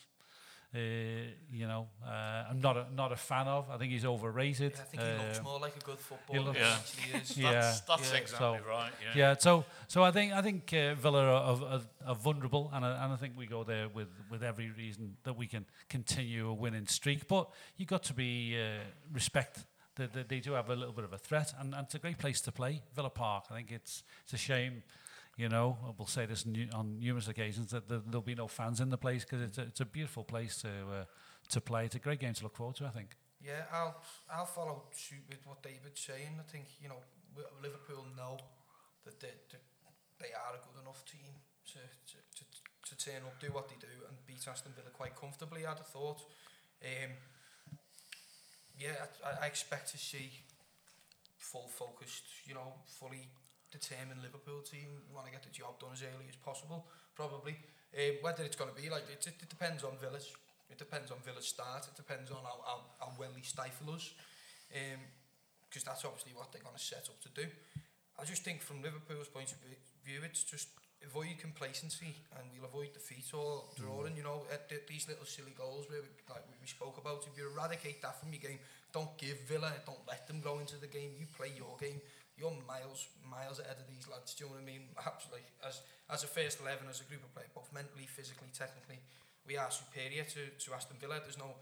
C: I'm not a fan of. I think he's overrated.
D: Yeah, I think he looks more like a good footballer.
B: That's exactly right.
C: So I think Villa are vulnerable, and I think we go there with every reason that we can continue a winning streak. But you've got to be respect that they do have a little bit of a threat, and it's a great place to play, Villa Park. I think it's a shame. We'll say this on numerous occasions, that there'll be no fans in the place, because it's a beautiful place to play. It's a great game to look forward to, I think.
D: Yeah, I'll follow suit with what David's saying. I think Liverpool know that they are a good enough team to turn up, do what they do, and beat Aston Villa quite comfortably, I'd have thought. I expect to see full focused, fully determined Liverpool team. We want to get the job done as early as possible, probably. Whether it's going to be like it depends on Villa's. It depends on Villa's start. It depends on how well they stifle us, because that's obviously what they're going to set up to do. I just think from Liverpool's point of view, it's just avoid complacency, and we'll avoid defeat or drawing. These little silly goals where we spoke about. If you eradicate that from your game, don't give Villa, don't let them go into the game. You play your game. you're miles ahead of these lads. Do you know what I mean? Absolutely. As a first 11, as a group of players, both mentally, physically, technically, we are superior to Aston Villa. There's no.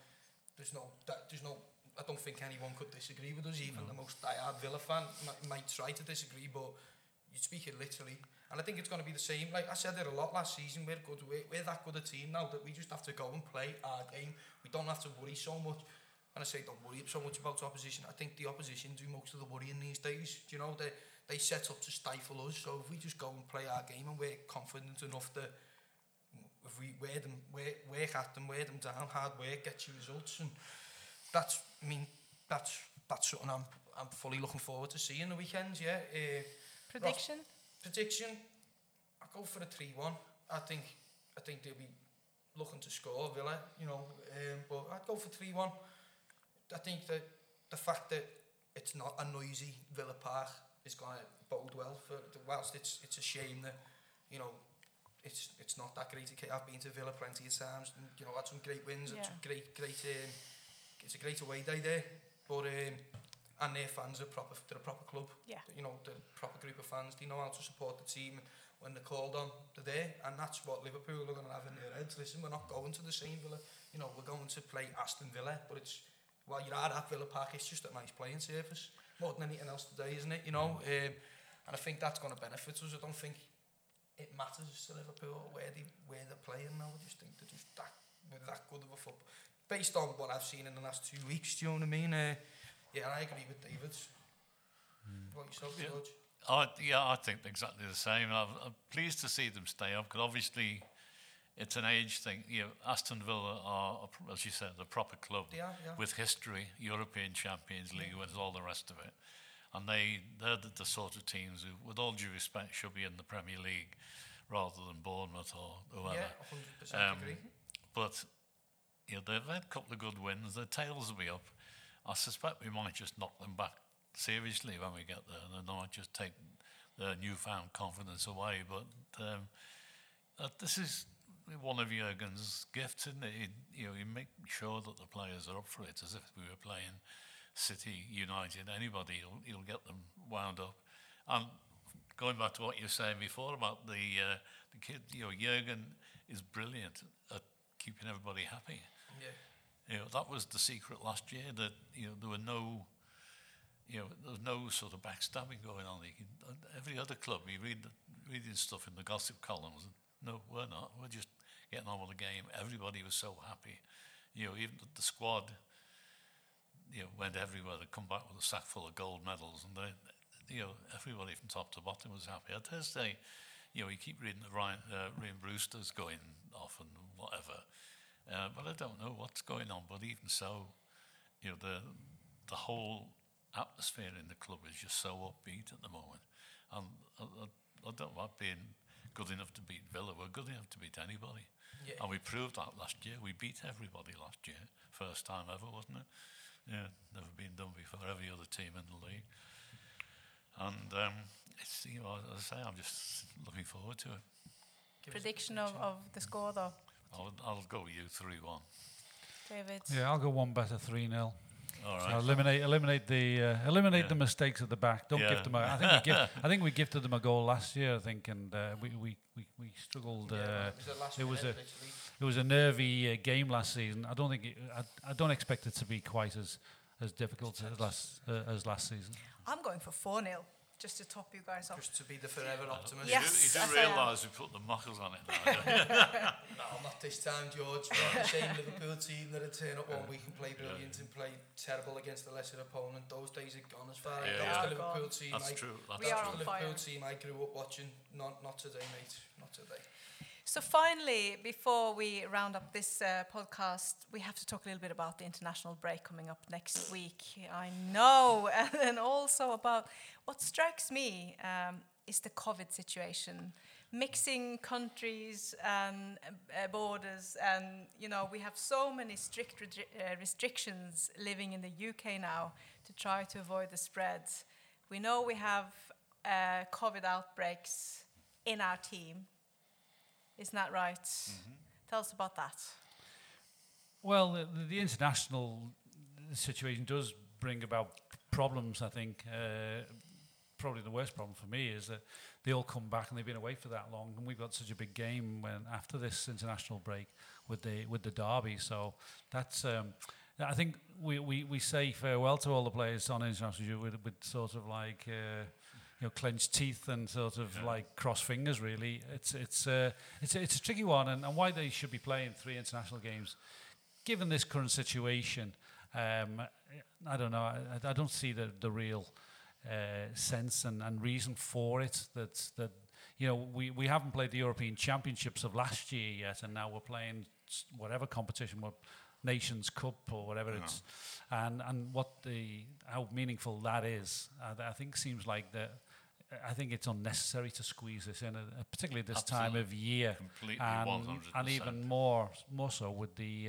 D: I don't think anyone could disagree with us. Even the most diehard Villa fan might try to disagree, but you speak it literally. And I think it's going to be the same. Like I said it a lot last season, we're that good a team now that we just have to go and play our game. We don't have to worry so much. And I say don't worry so much about opposition. I think the opposition do most of the worrying these days. Do you know, they set up to stifle us. So if we just go and play our game and we're confident enough that if we work at them, wear them down, hard work, get you results, and that's something I'm fully looking forward to seeing the weekends. Yeah.
A: Prediction.
D: I go for a 3-1. I think they'll be looking to score, Villa. You know, but I'd go for 3-1. I think that the fact that it's not a noisy Villa Park is going to bode well for. Whilst it's a shame that, you know, it's not that great. I've been to Villa plenty of times, and you know, had some great wins, and some great. It's a great away day there, but and their fans are they're a proper club.
A: Yeah.
D: You know, they're a proper group of fans. They know how to support the team when they're called on. They're there, and that's what Liverpool are going to have in their heads. Listen, we're not going to the same Villa. You know, we're going to play Aston Villa, but it's. Well, you are at Villa Park, it's just a nice playing surface, more than anything else today, isn't it? You know, and I think that's going to benefit us. I don't think it matters to Liverpool where they're playing now. I just think they're just that good of a football. Based on what I've seen in the last 2 weeks, do you know what I mean? Yeah, I agree with David. What yourself, George?
B: I think exactly the same. I'm pleased to see them stay up, because obviously it's an age thing. You know, Aston Villa are, as you said, a proper club with history, European Champions League, with all the rest of it. And they're the sort of teams who, with all due respect, should be in the Premier League rather than Bournemouth or whoever.
D: Yeah, 100% agree.
B: But you know, they've had a couple of good wins. Their tails will be up. I suspect we might just knock them back seriously when we get there, and they might just take their newfound confidence away. But this is one of Jurgen's gifts, isn't it? You make sure that the players are up for it, as if we were playing City, United, anybody, he'll get them wound up. And going back to what you were saying before about the kid, you know, Jurgen is brilliant at keeping everybody happy.
D: Yeah.
B: You know, that was the secret last year, that, you know, there was no sort of backstabbing going on. Every other club, you reading stuff in the gossip columns. No, we're not. We're just getting on with the game. Everybody was so happy. You know, even the squad, you know, went everywhere. They come back with a sack full of gold medals, and everybody from top to bottom was happy. I dare say, you know, you keep reading that Ryan Brewster's going off and whatever, but I don't know what's going on. But even so, you know, the whole atmosphere in the club is just so upbeat at the moment, and I don't know about being good enough to beat Villa. We're good enough to beat anybody. Yeah. And we proved that last year. We beat everybody last year. First time ever, wasn't it? Yeah, never been done before. Every other team in the league. And it's, you know, as I say, I'm just looking forward to it.
A: Prediction of the score, though?
B: I'll go with you 3-1.
A: David?
C: Yeah, I'll go one better, 3-0.
B: All right.
C: So eliminate the mistakes at the back. Don't give them. I think we gifted them a goal last year. I think, and we struggled. It was a nervy game last season. I don't expect it to be quite as difficult as last season.
A: I'm going for 4-0. Just to top you guys off.
D: Just to be the forever optimist.
A: Yes,
B: you do realise we put the muckles on it now.
D: No, not this time, George. We're not the same Liverpool team that turn up 1 week and play brilliant and play terrible against the lesser opponent. Those days are gone as far as the Liverpool team.
B: That's true.
A: We are on
D: the
A: fire.
D: Liverpool team I grew up watching. Not today, mate. Not today.
A: So finally, before we round up this podcast, we have to talk a little bit about the international break coming up next week. I know, and also about what strikes me is the COVID situation, mixing countries and borders, and you know, we have so many strict restrictions living in the UK now to try to avoid the spread. We know we have COVID outbreaks in our team. Isn't that right? Mm-hmm. Tell us about that.
C: Well, the international situation does bring about problems, I think. probably the worst problem for me is that they all come back and they've been away for that long, and we've got such a big game after this international break with the derby. So that's I think we say farewell to all the players on international with sort of like clenched teeth and sort of like crossed fingers. Really, it's a tricky one, and why they should be playing 3 international games, given this current situation. I don't know. I don't see the real sense and reason for it. That we haven't played the European Championships of last year yet, and now we're playing whatever competition, Nations Cup or whatever it's, and how meaningful that is. I think seems like I think it's unnecessary to squeeze this in, particularly this time of year,
B: completely,
C: and
B: 100%.
C: even more so with the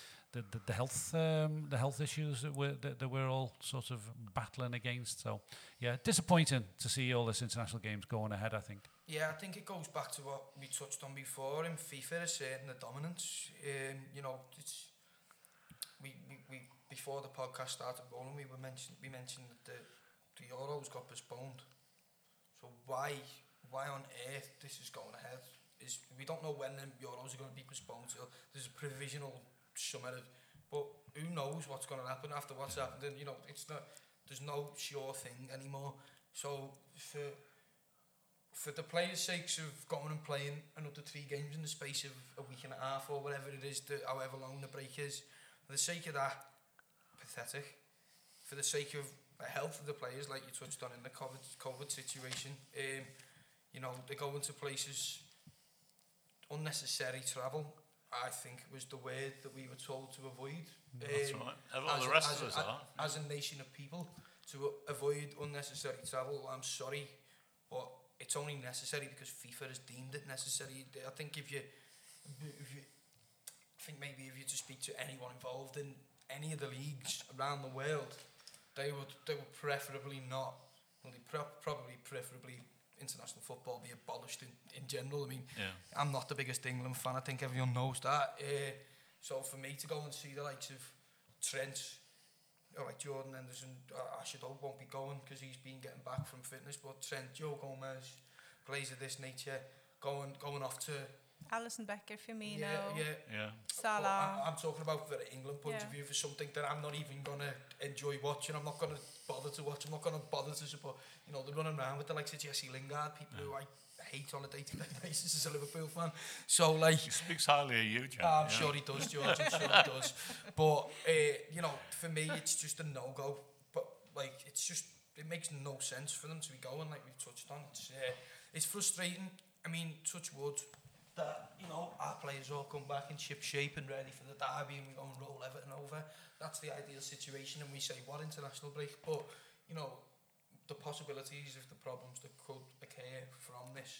C: health issues that we're all sort of battling against. So yeah, disappointing to see all this international games going ahead, I think.
D: Yeah, I think it goes back to what we touched on before. In FIFA, asserting the dominance. It's we before the podcast started rolling, we mentioned that the Euros got postponed. So why on earth this is going ahead? We don't know when the Euros are going to be postponed. So there's a provisional summit, but who knows what's going to happen after what's happened? And there's no sure thing anymore. So for the players' sakes of going and playing another 3 games in the space of a week and a half or whatever it is, however long the break is, for the sake of that, pathetic. For the sake of the health of the players, like you touched on in the COVID situation, they go into places, unnecessary travel, I think was the word that we were told to avoid.
B: That's right. The rest of us are.
D: As a nation of people, to avoid unnecessary travel. I'm sorry, but it's only necessary because FIFA has deemed it necessary. I think if you to speak to anyone involved in any of the leagues around the world, they would preferably not. Well, preferably international football be abolished in general. I mean, I'm not the biggest England fan. I think everyone knows that. So for me to go and see the likes of Trent, like Jordan Henderson, I should hope won't be going because he's been getting back from fitness. But Trent, Joe Gomez, players of this nature, going off to
A: Alisson Becker, Firmino,
D: Salah. I'm talking about for the England point of view, for something that I'm not even going to enjoy watching. I'm not going to bother to watch. I'm not going to bother to support. They're running around with the likes of Jesse Lingard, people who I hate on a day-to-day basis as a Liverpool fan. So, like...
B: He speaks highly of you, John.
D: I'm sure he does, George. I'm sure he does. But, for me, it's just a no-go. But, like, it makes no sense for them to be going, like we've touched on. It's frustrating. I mean, touch wood, that, our players all come back in ship shape and ready for the derby and we go and roll Everton over. That's the ideal situation, and we say, what international break? But, the possibilities of the problems that could occur from this,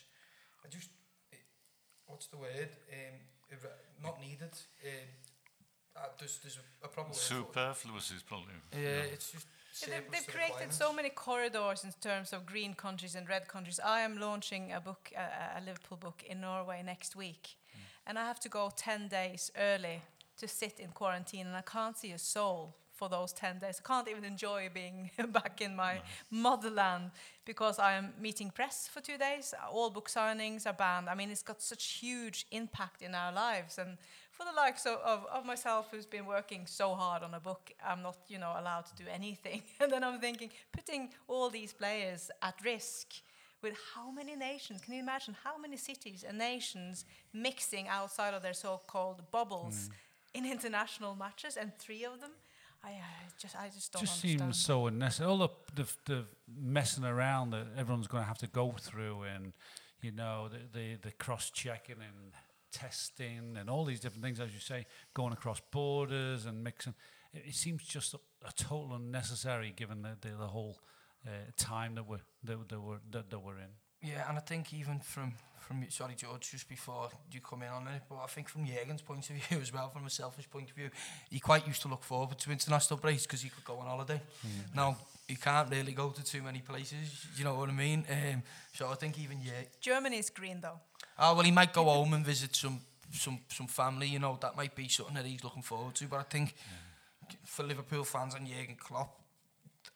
D: what's the word? Not needed. There's a proper word.
B: Superfluous is probably.
D: It's just.
A: They've created so many corridors in terms of green countries and red countries. I am launching a book, a Liverpool book in Norway next week, and I have to go 10 days early to sit in quarantine, and I can't see a soul for those 10 days. I can't even enjoy being back in my motherland because I am meeting press for 2 days. All book signings are banned. I mean, it's got such huge impact in our lives, and for the likes of myself, who's been working so hard on a book, I'm not, allowed to do anything. And then I'm thinking, putting all these players at risk with how many nations? Can you imagine how many cities and nations mixing outside of their so-called bubbles in international matches, and 3 of them? I just don't understand.
C: Just seems so unnecessary. All the messing around that everyone's going to have to go through, and the cross-checking and testing and all these different things, as you say, going across borders and mixing. It seems just a total unnecessary, given the whole time that we're in.
D: Yeah, and I think even from sorry, George, just before you come in on it, but I think from Jürgen's point of view as well, from a selfish point of view, he quite used to look forward to international breaks because he could go on holiday. Now, you can't really go to too many places, you know what I mean? So I think even
A: Germany is green, though.
D: Well, he might go home and visit some family, that might be something that he's looking forward to. But I think for Liverpool fans and Jürgen Klopp,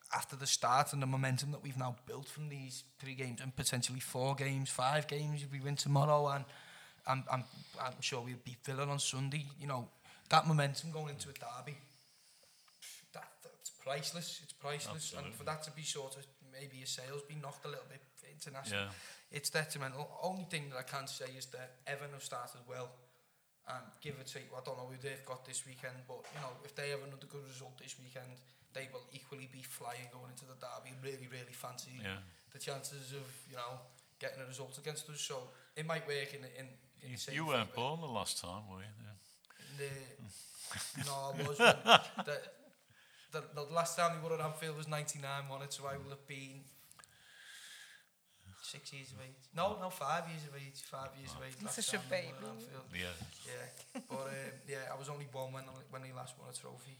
D: after the start and the momentum that we've now built from these 3 games and potentially 4 games, 5 games if we win tomorrow, and I'm sure we'll beat Villa on Sunday. You know, that momentum going into a derby, that's priceless. It's priceless. Absolutely. And for that to be sort of, maybe your sales be knocked a little bit international, it's detrimental. Only thing that I can say is that Everton have started well, and give or take, I don't know who they've got this weekend, but you know, if they have another good result this weekend, they will equally be flying going into the derby. Really, really fancy the chances of, you know, getting a result against us. So it might work in the same
B: You weren't born the last time, were you?
D: No, I was. The last time we won at Anfield was 99, wasn't it? So I will have been 6 years of age. No, 5 years of age. 5 years of age.
A: Such a baby.
D: Yeah. But I was only born when he last won a trophy.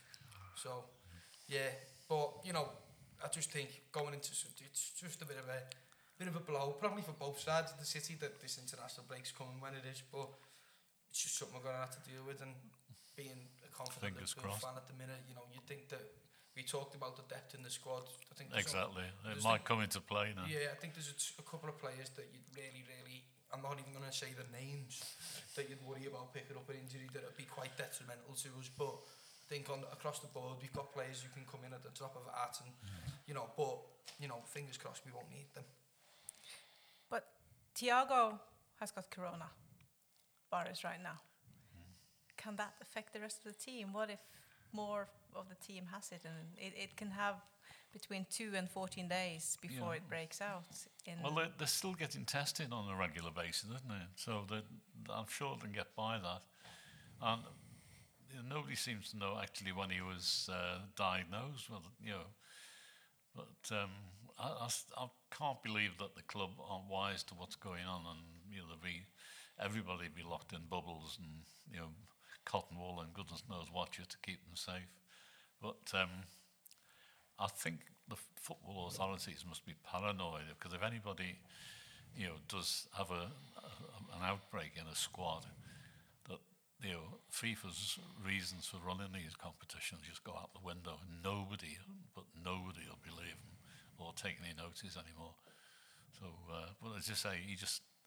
D: But you know, I just think going into it's just a bit of a blow, probably for both sides of the city, that this international break's coming when it is. But it's just something we're going to have to deal with, and being a confident Liverpool fan at the minute, you know, you think that we talked about the depth in the squad. I think
B: exactly. It might come into play now.
D: Yeah, I think there's a couple of players that you'd really, I'm not even going to say the names, that you'd worry about picking up an injury that would be quite detrimental to us. But I think across the board, we've got players who can come in at the drop of a hat, and you know, but you know, fingers crossed we won't need them.
A: But Thiago has got coronavirus right now. Can that affect the rest of the team? What if more of the team has it, and it can have between 2 and 14 days before it breaks out? Well,
B: they're still getting tested on a regular basis, isn't it? So I'm sure they can get by that. And nobody seems to know actually when he was diagnosed. Well, you know, but I can't believe that the club aren't wise to what's going on, and you know, everybody be locked in bubbles and, you know, cotton wool and goodness knows what to keep them safe. But I think the football authorities must be paranoid, because if anybody, you know, does have an outbreak in a squad, that, you know, FIFA's reasons for running these competitions just go out the window, and nobody will believe them or take any notice anymore. So, but as you say, you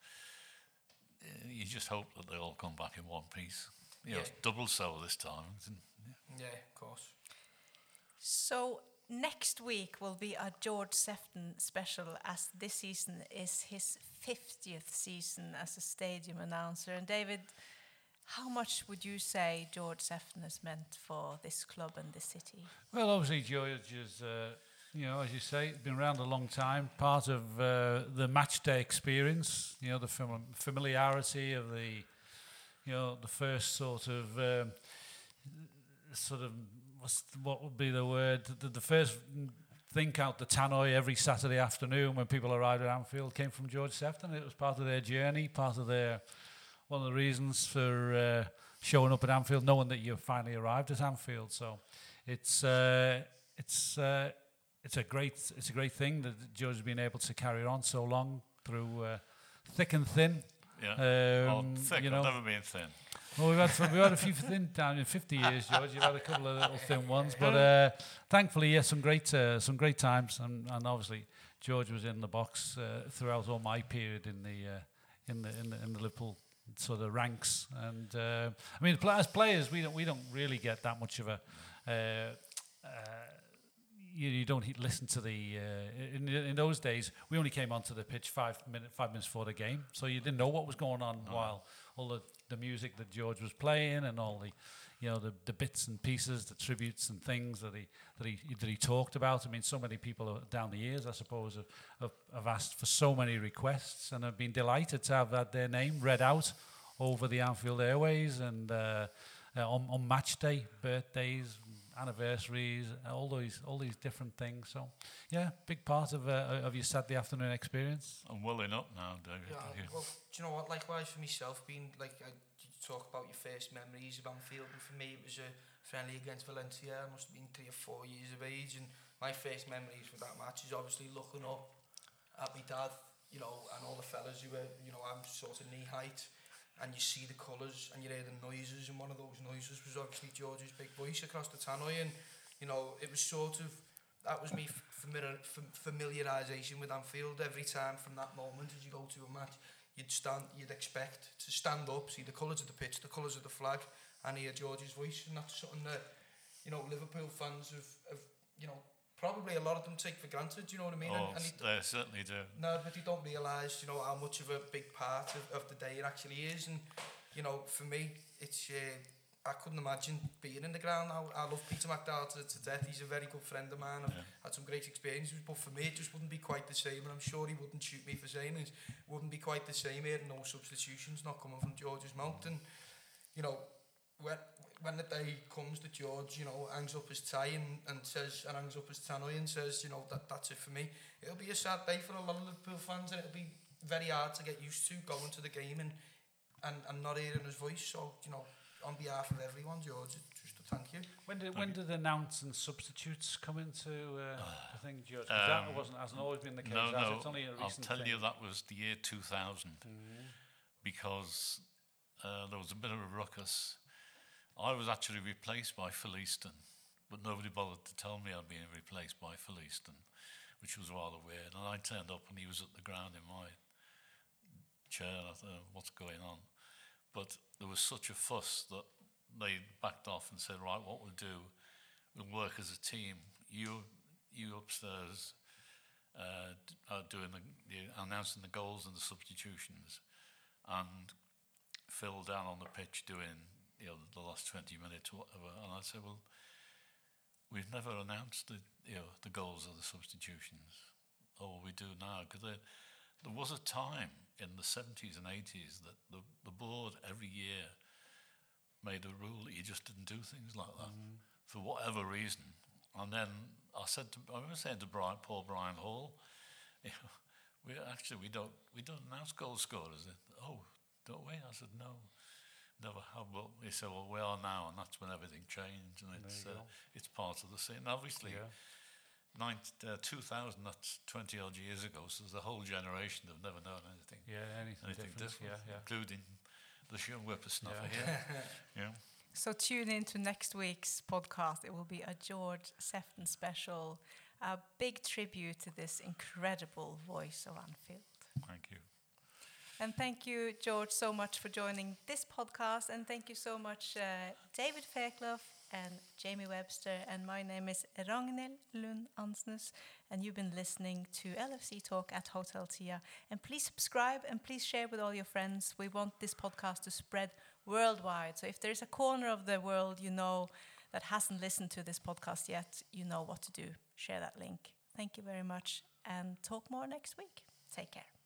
B: just hope that they all come back in one piece. You know, it's double so this time.
D: Yeah, of course.
A: So next week will be a George Sefton special, as this season is his 50th season as a stadium announcer. And David, how much would you say George Sefton has meant for this club and this city?
C: Well, obviously George is, you know, as you say, been around a long time, part of the match day experience, you know, the familiarity of the, you know, the first sort of what would be the word? The first think out the tannoy every Saturday afternoon when people arrived at Anfield came from George Sefton. It was part of their journey, part of one of the reasons for showing up at Anfield, knowing that you finally arrived at Anfield. So it's a great thing that George has been able to carry on so long through thick and thin.
B: Yeah, thick. You know, I've never been thin.
C: Well, we've had a few thin down in 50 years, George. You've had a couple of little thin ones, but thankfully, yes, some great times, and obviously George was in the box throughout all my period in the Liverpool sort of ranks. And I mean, as players, we don't really get that much of a. You don't listen to the in those days. We only came onto the pitch 5 minutes before the game, so you didn't know what was going on while all the music that George was playing and all the, you know, the bits and pieces, the tributes and things that he talked about. I mean, so many people down the years, I suppose, have asked for so many requests, and have been delighted to have their name read out over the Anfield airways and on match day, birthdays, anniversaries, all these different things. So, yeah, big part of your Saturday afternoon experience.
B: I'm welling up now, David.
D: Yeah, well, do you know what? Likewise for myself, being like, you talk about your first memories of Anfield, and for me it was a friendly against Valencia. I must have been 3 or 4 years of age, and my first memories with that match is obviously looking up at my dad, you know, and all the fellas who were, you know, I'm sort of knee height. And you see the colours and you hear the noises, and one of those noises was obviously George's big voice across the tannoy. And you know, it was sort of that was me familiarisation with Anfield. Every time from that moment, as you go to a match, you'd expect to stand up, see the colours of the pitch, the colours of the flag, and hear George's voice, and that's something that, you know, Liverpool fans have you know, probably a lot of them take for granted, you know what I mean?
B: Oh, they certainly do.
D: No, but they don't realise, you know, how much of a big part of the day it actually is, and, you know, for me, it's, I couldn't imagine being in the ground. I love Peter McDowell to death. He's a very good friend of mine. I've had some great experiences, but for me, it just wouldn't be quite the same, and I'm sure he wouldn't shoot me for saying it. Wouldn't be quite the same here, no substitutions, not coming from George's mouth, and, you know, when the day comes that George, you know, hangs up his tie and says, and hangs up his tannoy and says, you know, that's it for me, it'll be a sad day for a lot of Liverpool fans, and it'll be very hard to get used to going to the game and not hearing his voice. So, you know, on behalf of everyone, George, just to thank you.
C: When did announcing substitutes come into the thing, George? 'Cause that hasn't always been the case.
B: No,
C: it's only a recent
B: I'll tell
C: thing.
B: you that was the year 2000, because there was a bit of a ruckus. I was actually replaced by Phil Easton, but nobody bothered to tell me I'd been replaced by Phil Easton, which was rather weird. And I turned up and he was at the ground in my chair, and I thought, what's going on? But there was such a fuss that they backed off and said, right, what we'll do, we'll work as a team. You upstairs are doing announcing the goals and the substitutions, and Phil down on the pitch doing, you know, the last 20 minutes or whatever. And I said, well, we've never announced the goals or the substitutions. Oh, we do now, because there was a time in the 70s and 80s that the board every year made a rule that you just didn't do things like that for whatever reason. And then I remember saying to Paul Brian Hall, you know, we don't announce goal scorers. Oh, don't we? I said, no, never have. But he said, well, we are now, and that's when everything changed, and it's part of the scene. Obviously, 2000, that's 20 odd years ago, so there's a whole generation that have never known anything. Anything different. Including the young whippersnapper here. Yeah.
A: So tune in to next week's podcast. It will be a George Sefton special, a big tribute to this incredible voice of Anfield.
B: Thank you.
A: And thank you, George, so much for joining this podcast. And thank you so much, David Fairclough and Jamie Webster. And my name is Ragnhild Lund Ansnes. And you've been listening to LFC Talk at Hotel Tia. And please subscribe and please share with all your friends. We want this podcast to spread worldwide. So if there's a corner of the world you know that hasn't listened to this podcast yet, you know what to do. Share that link. Thank you very much. And talk more next week. Take care.